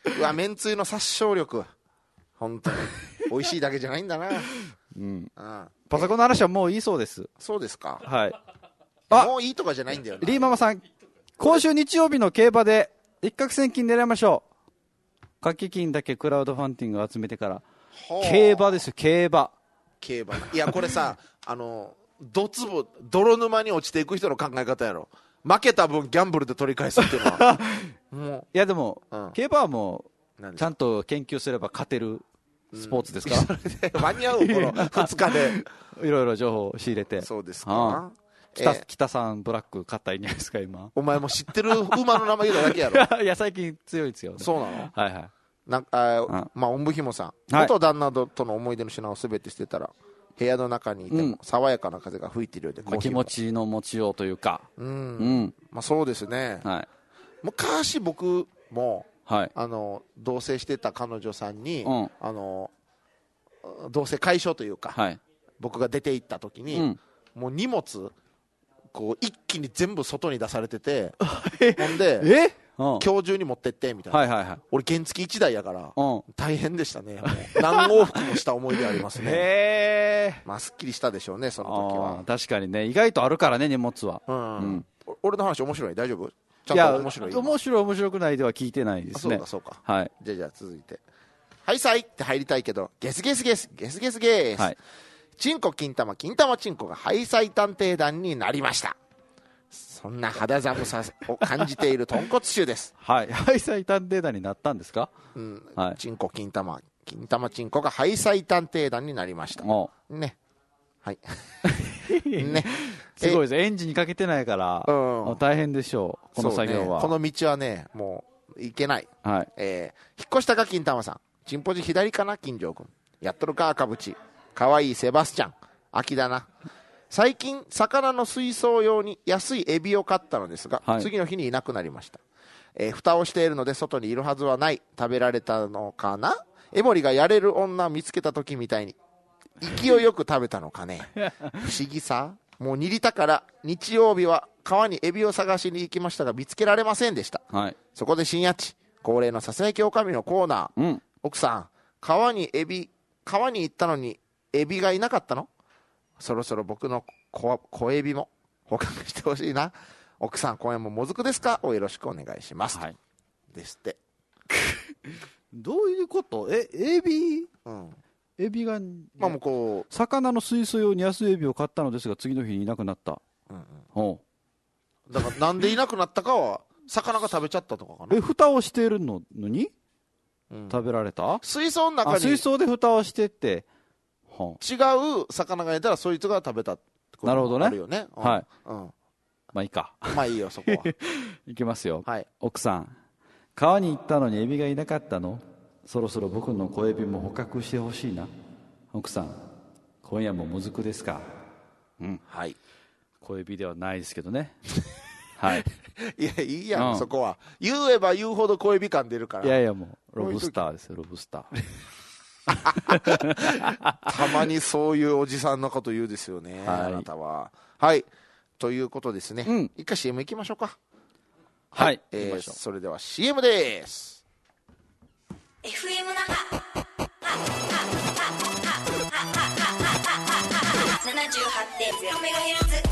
うわ、めんつゆの殺傷力、本当に美味しいだけじゃないんだな。 うん、 うん、 パソコンの話はもういいそうです。 そうですか。 はい。 あ、もういいとかじゃないんだよね。 リーママさん、今週日曜日の競馬で一攫千金狙いましょう。掛け金だけクラウドファンディングを集めてから。競馬ですよ、競馬。 競馬。いや、これさ、あの、ドツボ、泥沼に落ちていく人の考え方やろ。負けた分ギャンブルで取り返すっていうのは。 もういや、でも、うん、競馬はもう、ちゃんと研究すれば勝てるスポーツですから。うん、それで間に合う、このふつかで。 いろいろ情報を仕入れて。 そうですか。 北, 北さんブラック勝ったらいいんじゃないですか、今。 お前も知ってる馬の名前言うただけやろ。 いや、最近強いですよ、ね。 そうなの。 はいはい。 なんあ、うん、まあ、おんぶひもさん、はい、元旦那との思い出の品をすべて捨てたら部屋の中にいても爽やかな風が吹いているようで、 うん、まあ、気持ちの持ちようというか、 うん、うん、まあ、そうですね、はい、昔僕も、はい、あの同棲してた彼女さんに、うん、あの同棲解消というか、はい、僕が出て行った時に、うん、もう荷物こう一気に全部外に出されててほんでえ今日中に持ってってみたいな、はいはいはい、俺原付いちだいやから、うん、大変でしたね。もう何往復もした思い出ありますね。へー、まあすっきりしたでしょうね、その時は。 確かにね、意外とあるからね、荷物は。うんうん、俺の話面白い？大丈夫？ちゃんと面白い？ いや、面白い面白くないでは聞いてないですね。 そうかそうか、はい、じゃあじゃあ続いて、はいさいって入りたいけどゲスゲスゲスゲスゲスゲス、はい、チンコ金玉金玉チンコがハイサイ探偵団になりました。そんな肌寒さを感じている豚骨臭です。 はい、ハイサイ探偵団になったんですか？ うん、はい、チンコ金玉金玉チンコがハイサイ探偵団になりました。ね、はいね、すごいです。エンジンにかけてないから、うん、大変でしょう、この作業は。 ね、この道はね、もう行けない。はい、えー、引っ越したか金玉さん、チンポジ左かな金城君、やっとるか赤淵、かわいいセバスチャン、秋だな。最近魚の水槽用に安いエビを買ったのですが、はい、次の日にいなくなりました。えー、蓋をしているので外にいるはずはない。食べられたのかな。江森がやれる女を見つけた時みたいに勢いよく食べたのかね。不思議さ。もう煮りたから日曜日は川にエビを探しに行きましたが見つけられませんでした、はい、そこで深夜地恒例のささやきおかみのコーナー、うん、奥さん川にエビ川に行ったのにエビがいなかったの。そろそろ僕の小, 小エビも捕獲してほしいな。奥さん今夜ももずくですかをよろしくお願いします、はい、ですってどういうこと？え、エビ、うん、エビが、ね、まあ、もうこう魚の水槽用に安いエビを買ったのですが次の日にいなくなった、うんうん、 だからなんでいなくなったかは魚が食べちゃったとかかな。 え、蓋をしているのに、うん、食べられた？ 水槽の中に水槽で蓋をしてって違う魚がいたらそいつが食べたってこともあるよね。 なるほどね、はい、うん、まあいいか。 まあいいよそこは。 いきますよ、はい、奥さん川に行ったのにエビがいなかったの。そろそろ僕の小エビも捕獲してほしいな。奥さん今夜ももずくですか。うん、はい、小エビではないですけどね。はい、 いやいいやん、うん、そこは言えば言うほど小エビ感出るから。 いやいやもうロブスターですよ、ロブスター。 たまにそういうおじさんのこと言うですよね、はい、あなたは。はいということですね、うん、一回 シーエム 行きましょうか。はい、はい、えー、それでは シーエム です。 エフエム 那覇 ななじゅうはちてんゼロメガヘルツ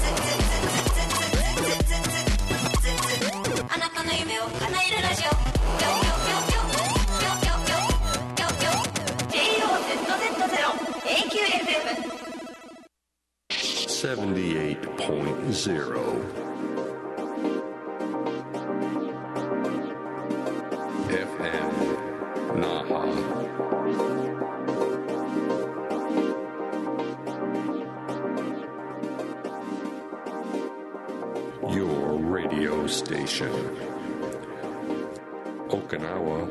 あなたの夢を叶えるラジオ。 seventy-eight point zero F M Naha. Your radio station. Okinawa.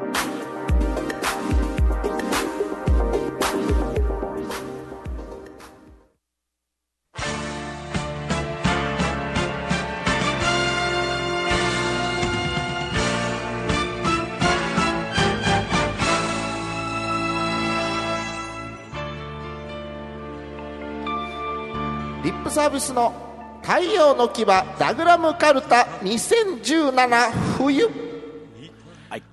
リップサービスの太陽の牙ダグラムカルタにせんじゅうなな冬、はい、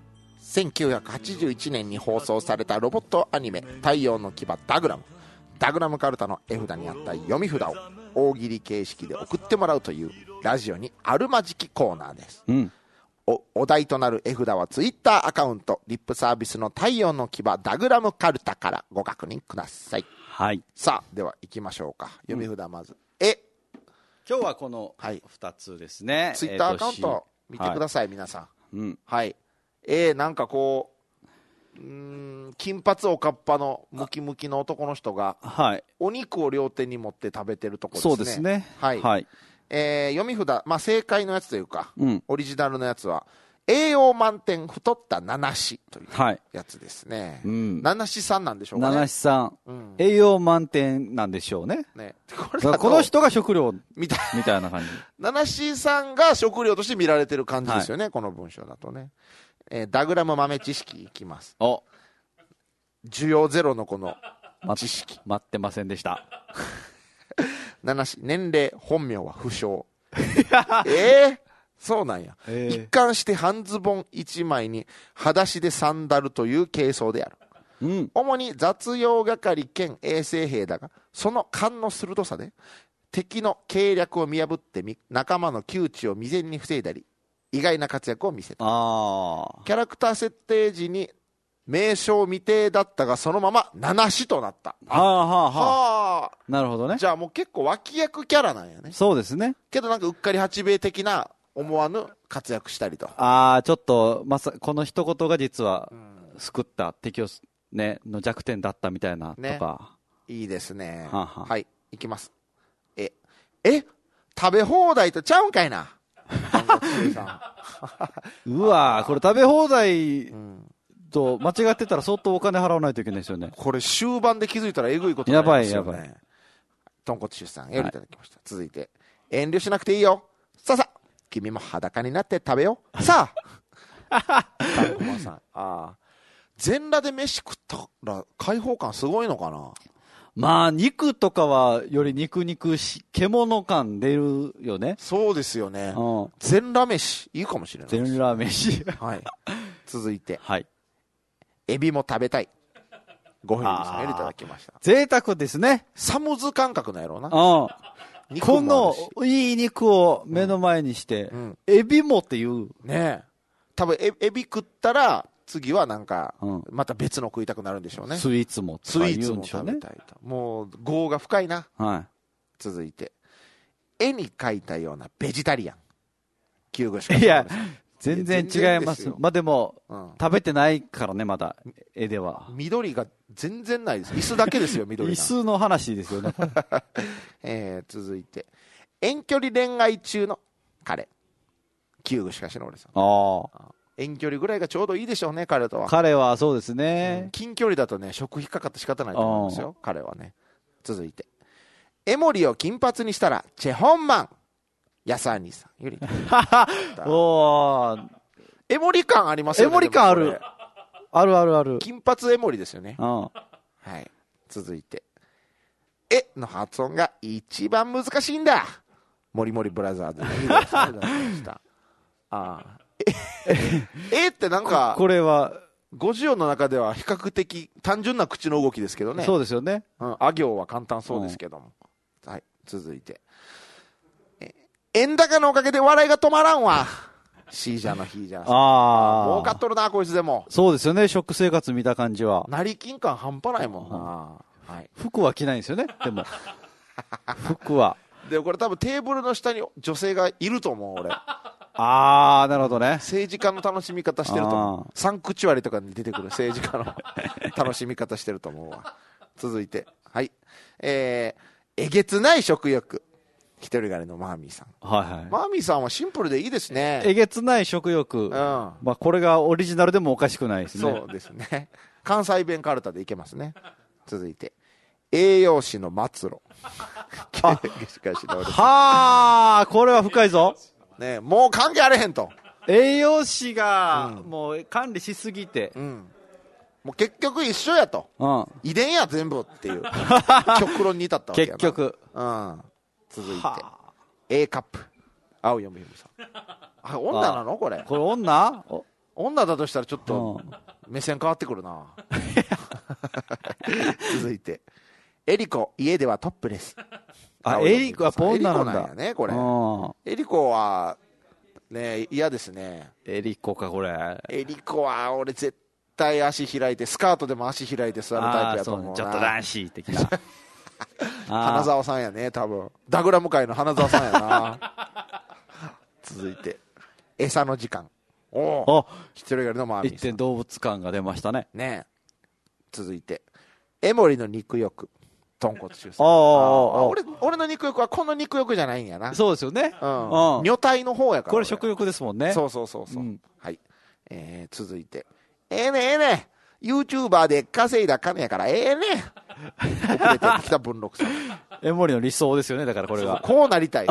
せんきゅうひゃくはちじゅういちねんに放送されたロボットアニメ太陽の牙ダグラム。ダグラムカルタの絵札にあった読み札を大喜利形式で送ってもらうというラジオにあるまじきコーナーです、うん、お, お題となる絵札はツイッターアカウントリップサービスの太陽の牙ダグラムカルタからご確認ください。 はい、 さあでは行きましょうか。読み札まず、うん、え今日はこのふたつですね、はい、 ツイッターアカウント見てください、はい、皆さん、うん、はいえー、なんかこううーん金髪おかっぱのムキムキの男の人が、はい、お肉を両手に持って食べてるところですね。 そうですね、 はいはいえー、読み札、まあ、正解のやつというか、うん、オリジナルのやつは栄養満点太った七子というやつですね、はいうん、七子さんなんでしょうかね。 七子さん、うん、栄養満点なんでしょう ね, ねこ, れこの人が食料みたいみたいな感じ七子さんが食料として見られてる感じですよね、はい、この文章だとね、えー、ダグラム豆知識いきます。お需要ゼロのこの知識待ってませんでした七子年齢本名は不詳えーそうなんや、えー、一貫して半ズボンいちまいに裸足でサンダルという軽装である、うん、主に雑用係兼衛生兵だがその勘の鋭さで敵の計略を見破って仲間の窮地を未然に防いだり意外な活躍を見せた。あキャラクター設定時に名称未定だったがそのまま七子となった。はあはあはあなるほどね。 じゃあもう結構脇役キャラなんやね。 そうですね。 けどなんかうっかり八兵衛的な思わぬ活躍したりと。 ああちょっとまさこの一言が実は救った敵をねの弱点だったみたいなとか、ね、 いいですね。はあはあ、はいいきます。ええ食べ放題とちゃうんかいなうわこれ食べ放題、うんと間違ってたら相当お金払わないといけないですよね。 これ終盤で気づいたらえぐいことになりますよね。やばいやばい。豚骨出産よりいただきました、はい、続いて遠慮しなくていいよさあさあ君も裸になって食べようさあタンコマさんああ全裸で飯食ったら開放感すごいのかな。 まあ肉とかはより肉肉し獣感出るよね。 そうですよね、うん、全裸飯いいかもしれない。 全裸飯はい続いてはいエビも食べたいごふんさんよりいただきました。 贅沢ですね。 サムズ感覚なんやろうな。 うんこのいい肉を目の前にして、うんうん、エビもっていうねえ多分エエビ食ったら次はなんか、うん、また別の食いたくなるんでしょうね。 スイーツもスイーツも食べたいと、もう業が深いな、はい、続いて絵に描いたようなベジタリアン救護しかいや全然違います。まあでも、うん、食べてないからねまだ絵では緑が全然ないです。椅子だけですよ緑が椅子の話ですよね、 えー、続いて遠距離恋愛中の彼救護しかしの俺さん。ああ遠距離ぐらいがちょうどいいでしょうね彼とは。 彼はそうですね、 うん、近距離だとね食費かかって仕方ないと思うんですよ彼はね。続いてエモリを金髪にしたらチェホンマン安兄さんよりおエモリ感ありますよね。 エモリ感あるあるあるある金髪エモリですよね。はい続いてえの発音が一番難しいんだモリモリブラザーズああええってなんかこれはごじ音の中では比較的単純な口の動きですけどね。 そうですよね、 うん、あ行は簡単そうですけども、うん、はい続いて円高のおかげで笑いが止まらんわシージャーのヒージャーさん。ああ儲かっとるなこいつでも。 そうですよね食生活見た感じは成金感半端ないもんな、 はい、服は着ないんですよねでも服はでこれ多分テーブルの下に女性がいると思う俺ああなるほどね。 政治家の楽しみ方してると思う。サンクチュアリとかに出てくる政治家の楽しみ方してると思うわ。続いてはいえー、えげつない食欲一人狩りのマーミーさん、はいはい、マーミーさんはシンプルでいいですね。 えげつない食欲、うんまあ、これがオリジナルでもおかしくないですね。 そうですね関西弁カルタでいけますね。続いて栄養士の末路はあこれは深いぞ、 ね、もう関係あれへんと。 栄養士がもう管理しすぎて、うん、 もう結局一緒やと、うん、遺伝や全部っていう極論に至ったわけやな結局、 うん続いて A カップ青読みさんあ女なのこれ。 これ女女だとしたらちょっと目線変わってくるな。続いてエリコ家ではトップレス。 あ、エリコはポンナなんだ。 エリコなんやねこれ。エリコはね嫌ですね。 エリコかこれ。 エリコは俺絶対足開いてスカートでも足開いて座るタイプやと思うな。 ちょっと男子的な。 花澤さんやね多分。ダグラム界の花澤さんやな。続いて餌の時間。おお一人狩りのマーミーさん。 一点動物感が出ましたね。 ね続いて江森の肉欲。豚骨中さん。俺俺の肉欲はこの肉欲じゃないんやな。 そうですよね。 うん。女体の方やから。 これ食欲ですもんね。 そうそうそうそう。うん、はい。えー、続いてええねええね YouTuber で稼いだ金やからええね遅れてきた文禄さん。 江森の理想ですよね。だからこれがこうなりたい。うん、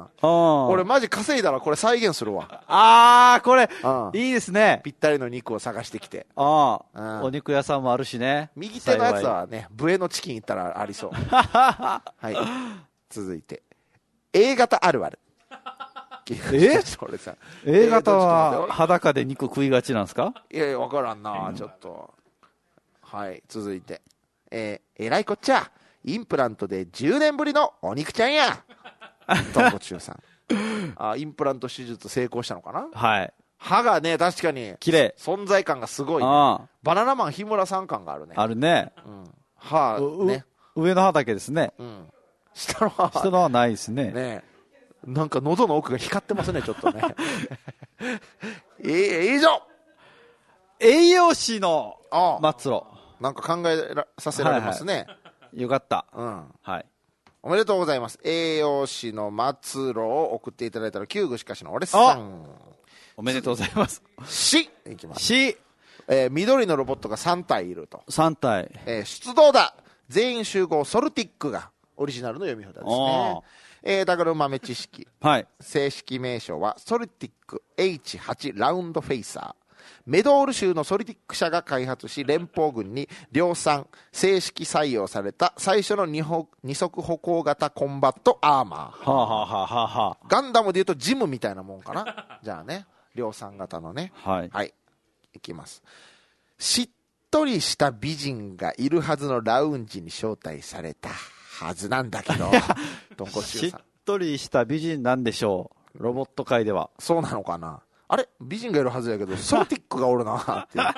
俺マジ稼いだらこれ再現するわ。 ああこれいいですね。 ぴったりの肉を探してきて。 ああお肉屋さんもあるしね。 右手のやつはねブエのチキン行ったらありそう。はい続いて A 型あるある。 えそれさ A 型は裸で肉食いがちなんですか。 いやいや分からんなちょっと。はい続いてえー、えらいこっちゃインプラントでじゅうねんぶりのお肉ちゃんや。豚骨中さん。あインプラント手術成功したのかな。 はい歯がね確かに綺麗存在感がすごい、ね、バナナマン日村さん感があるね。 あるね、 うん、歯ね上の歯だけですね、 うん、下の歯下の歯ないですね。 ねなんか喉の奥が光ってますねちょっとね。え以上栄養士の末路なんか考えらさせられますね、はいはい、 よかった、 うんはい、 おめでとうございます。栄養士の末路を送っていただいたら旧具しかしの俺さん。 おめでとうございます。 しいきます。 し、 えー、緑のロボットがさん体いると。 さん体、 えー、出動だ全員集合ソルティックがオリジナルの読み札ですね。えー、だから豆知識、 はい、 正式名称はソルティック エイチはち ラウンドフェイサー。メドール州のソルティック社が開発し連邦軍に量産正式採用された最初の 二, 二足歩行型コンバットアーマー、 はあはあはあはあ、 ガンダムでいうとジムみたいなもんかな。じゃあね量産型のね、 はい、 はい、いきます。しっとりした美人がいるはずのラウンジに招待されたはずなんだけどしっとりした美人なんでしょうロボット界では。 そうなのかな。あれ美人がいるはずやけどソルティックがおるなっていう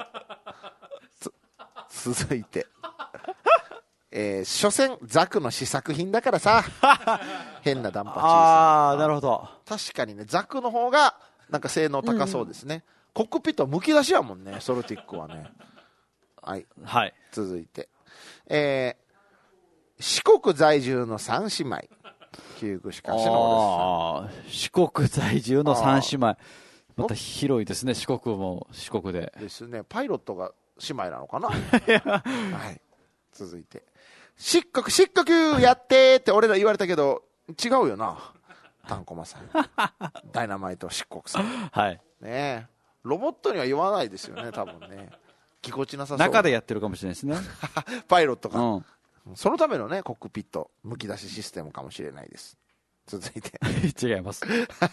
続いて、えー、所詮ザクの試作品だからさ変なダンパチーさん。 ああなるほど。 確かにねザクの方がなんか性能高そうですね、うん、コックピットはむき出しやもんねソルティックはね。はい、 はい、 続いて、えー、四国在住の三姉妹。旧具しかしの四国在住の三姉妹。また広いですね四国も四国でですね。パイロットが姉妹なのかな。はい、続いて失格失格やってって俺ら言われたけど違うよなタンコマさんダイナマイト漆黒さん。 はいねロボットには言わないですよね多分ね。ぎこちなさそう。 中でやってるかもしれないですねパイロットが、 うん、 そのためのねコックピットむき出しシステムかもしれないです。続いて違います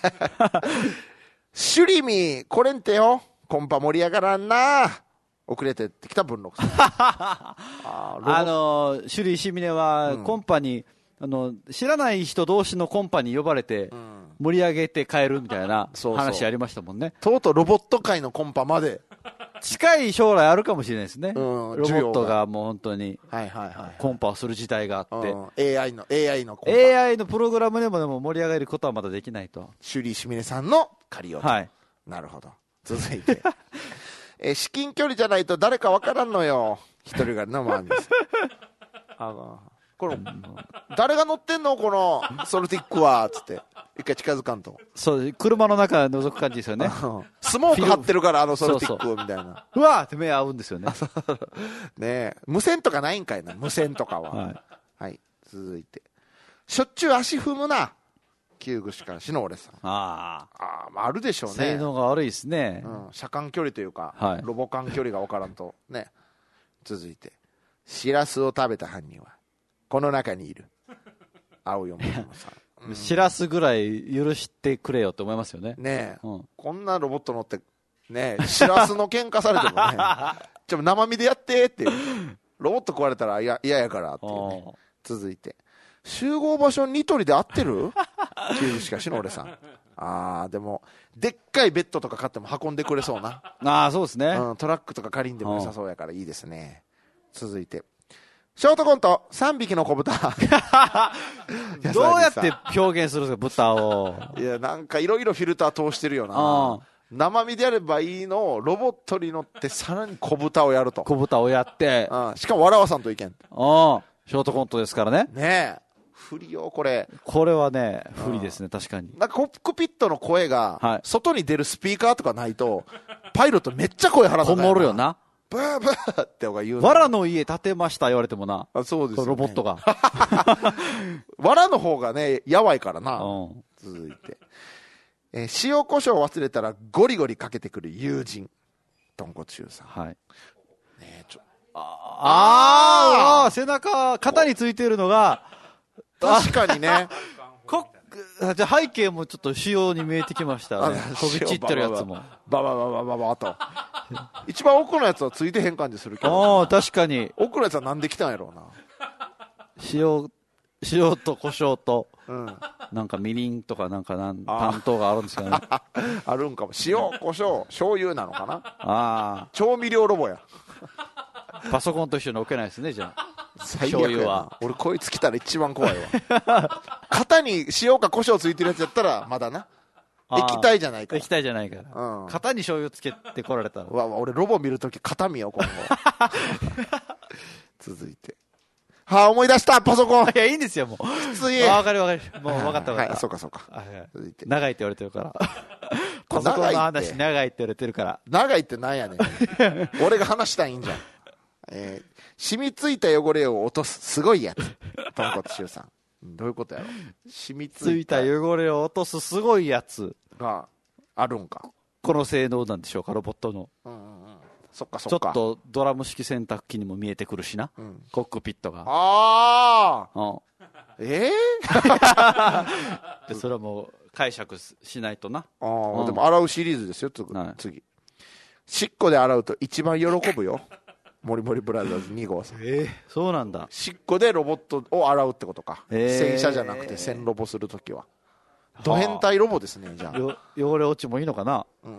シュリミこれんてよコンパ盛り上がらんな遅れてってきた文禄さん。あ, あのシュリーシミネはコンパに、うん、あの知らない人同士のコンパに呼ばれて盛り上げて帰るみたいな話ありましたもんね。 とうとうロボット界のコンパまで近い将来あるかもしれないですね、うん、ロボットがもう本当にコンパをする時代があって、うん、 エーアイ の エーアイ のコンパエーアイ のプログラムでもでも盛り上げることはまだできないと。 シュリー・シミネさんの借りようと、 はい、 なるほど。続いてえ至近距離じゃないと誰かわからんのよ一人狩りのマーミーですあこれ誰が乗ってんのこのソルティックはつって一回近づかんと。 そう車の中覗く感じですよねスモーク張ってるからあのソルティックみたいな。そうそううわーって目合うんですよねねえ無線とかないんかいな無線とかは、はい、はい、続いてしょっちゅう足踏むな旧具しかしの俺さん。ああ、まあ、あるでしょうね。 性能が悪いですね、 うん、車間距離というか、 はい、 ロボ間距離が分からんとね。続いてシラスを食べた犯人はこの中にいる青よももさん、うん、 シラスぐらい許してくれよって思いますよね。 ねえ、うん、こんなロボット乗ってねえ、しらすの喧嘩されてもね、ちょっと生身でやってっていう、ロボット壊れたら嫌やからっていうね。続いて、集合場所ニトリで合ってる旧しかしの俺さん。あー、でも、でっかいベッドとか買っても運んでくれそうな。 ああ、そうですね、 うん。トラックとか借りんでも良さそうやからいいですね。続いて、ショートコント、さんびきの子豚。 どうやって表現するんですか、豚を。 いや、なんかいろいろフィルター通してるよな。生身でやればいいのをロボットに乗ってさらに小豚をやると。 小豚をやって。 うん、しかも笑わさんといけん。 ああ、ショートコントですからね。 ねえ。不利よ、これ。 これはね、不利ですね、確かに。 なんかコックピットの声が、外に出るスピーカーとかないと、パイロットめっちゃ声張らなこもるよな。 ブーブーっておが言う。 藁の家建てました言われてもな。 あ、そうですよね。 ロボットが。 藁の方がね、やばいからな。うん、続いて。えー、塩コショウ忘れたらゴリゴリかけてくる友人。豚骨中さん。はい。ねえ、ちょ。 ああ、背中、肩についてるのが、 確かにね。 こじゃあ背景もちょっと仕様に見えてきましたね。飛び散ってるやつも。 ババババババと。一番奥のやつはついてへん感じするけど。 ああ、確かに。 奥のやつはなんで来たんやろうな。 塩、塩と胡椒と、うん、なんかみりんとかなんかなん担当があるんですかね。 あるんかも。塩、胡椒、醤油なのかな。ああ。 調味料ロボや。 パソコンと一緒に置けないですね、じゃあ。 最悪やな。俺こいつ来たら一番怖いわ。型に塩か胡椒ついてるやつやったらまだな。液体じゃないから。 液体じゃないから。うん、型に醤油つけてこられたら。 うわ、俺ロボ見るとき型見よ、今後。続いて。はあ、思い出した、パソコン。 いや、いいんですよ、もう。 普通に。 わかるわかる。もう分かった分かった。 はい、そうかそうか。 続いて。長いって言われてるから。パソコンの話長いって言われてるから。 長いってなんやねん。俺が話したいんじゃん。えー、染みついた汚れを落とすすごいやつ。豚骨臭さん。どういうことやろ。 染みついた汚れを落とすすごいやつがあるんか。 この性能なんでしょうか、ロボットの。 うんうんうん。そっかそっか。 ちょっとドラム式洗濯機にも見えてくるしな。うん、コックピットが。 ああ。うん。ええー、でそれはもう解釈しないとな。 ああ、うん、でも洗うシリーズですよ、次。はい、次。しっこで洗うと一番喜ぶよ。モリモリブラザーズに号さん。 えー、そうなんだ。 しっこでロボットを洗うってことか。えー、洗車じゃなくて洗ロボするときは。ド変態ロボですね、じゃあ。 汚れ落ちもいいのかな。うん。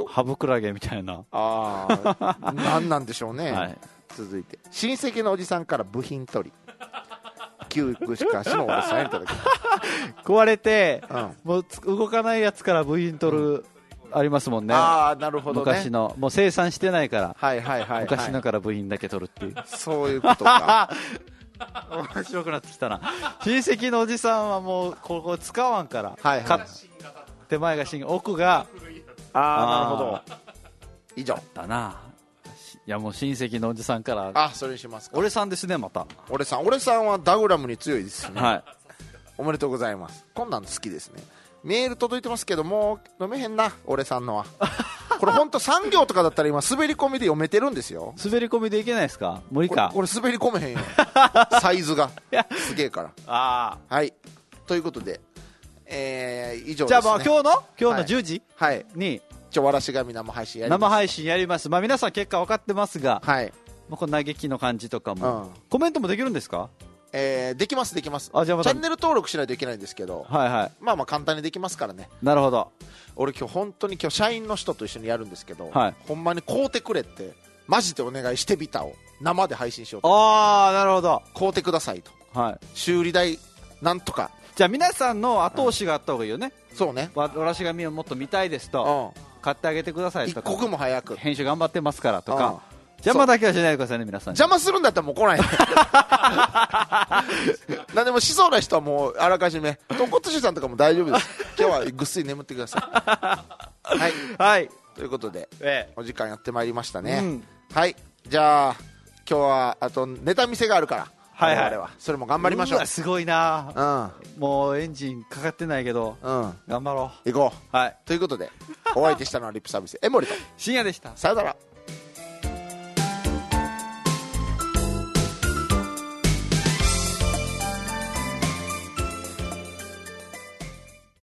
ハブクラゲみたいな。 ああ、なんなんでしょうね。はい、続いて。親戚のおじさんから部品取り。旧しかしの俺さんいただきます。 壊れて、うん、もう動かないやつから部品取る。うんありますもんね。 ああ、なるほどね。 昔のもう生産してないから。 はいはいはい、はい、 昔のから部品だけ取るっていう。 そういうことか。 面白くなってきたな。親戚のおじさんはもうここ使わんから。 はいはい。 手前が新奥が。 ああ、なるほど。以上。 だな。いやもう親戚のおじさんから。 あ、それにしますか。 俺さんですねまた。 俺さん、俺さんはダグラムに強いですね。 はい。 おめでとうございます。こんなん好きですね。メール届いてますけどもう飲めへんな俺さんのは。これ本当さん行とかだったら今滑り込みで読めてるんですよ。 滑り込みでいけないですか。無理か。 これ、これ滑り込めへんよ。サイズがすげえから。 ああ。はい。ということで、えー、以上ですね。 じゃあもう今日の今日のじゅうじ、 はい、 にちょわらしがみ生配信やります。 生配信やります。まあ皆さん結果分かってますが、 はい。 まあこの嘆きの感じとかも、うん、コメントもできるんですか。 えー、できますできます。 あ、じゃあまたチャンネル登録しないといけないんですけど、 はいはい、 まあまあ簡単にできますからね。 なるほど。 俺今日本当に今日社員の人と一緒にやるんですけど、 はい、 ほんまに買うてくれってマジでお願いしてビタを生で配信しようと。 ああ、なるほど。 買うてくださいと、 はい、 修理代なんとか。 じゃあ皆さんの後押しがあった方がいいよね、 うん、そうね。 わらし紙をもっと見たいですと、うん、買ってあげてくださいとか、 一刻も早く編集頑張ってますからとか、うん、邪魔だけはしないでくださいね皆さん。 邪魔するんだったらもう来ない。何でもしそうな人はもうあらかじめ豚骨師さんとかも大丈夫です。今日はぐっすり眠ってください。はい、 はい、 ということで、 ええ、 お時間やってまいりましたね、うん、はい。じゃあ今日はあとネタ見せがあるから、 はいはい、 はそれも頑張りましょう。 うわすごいな、うん、もうエンジンかかってないけど、うん、頑張ろう。 行こう、はい、 ということでお相手したのはリップサービス江森と深夜でした。 さよなら。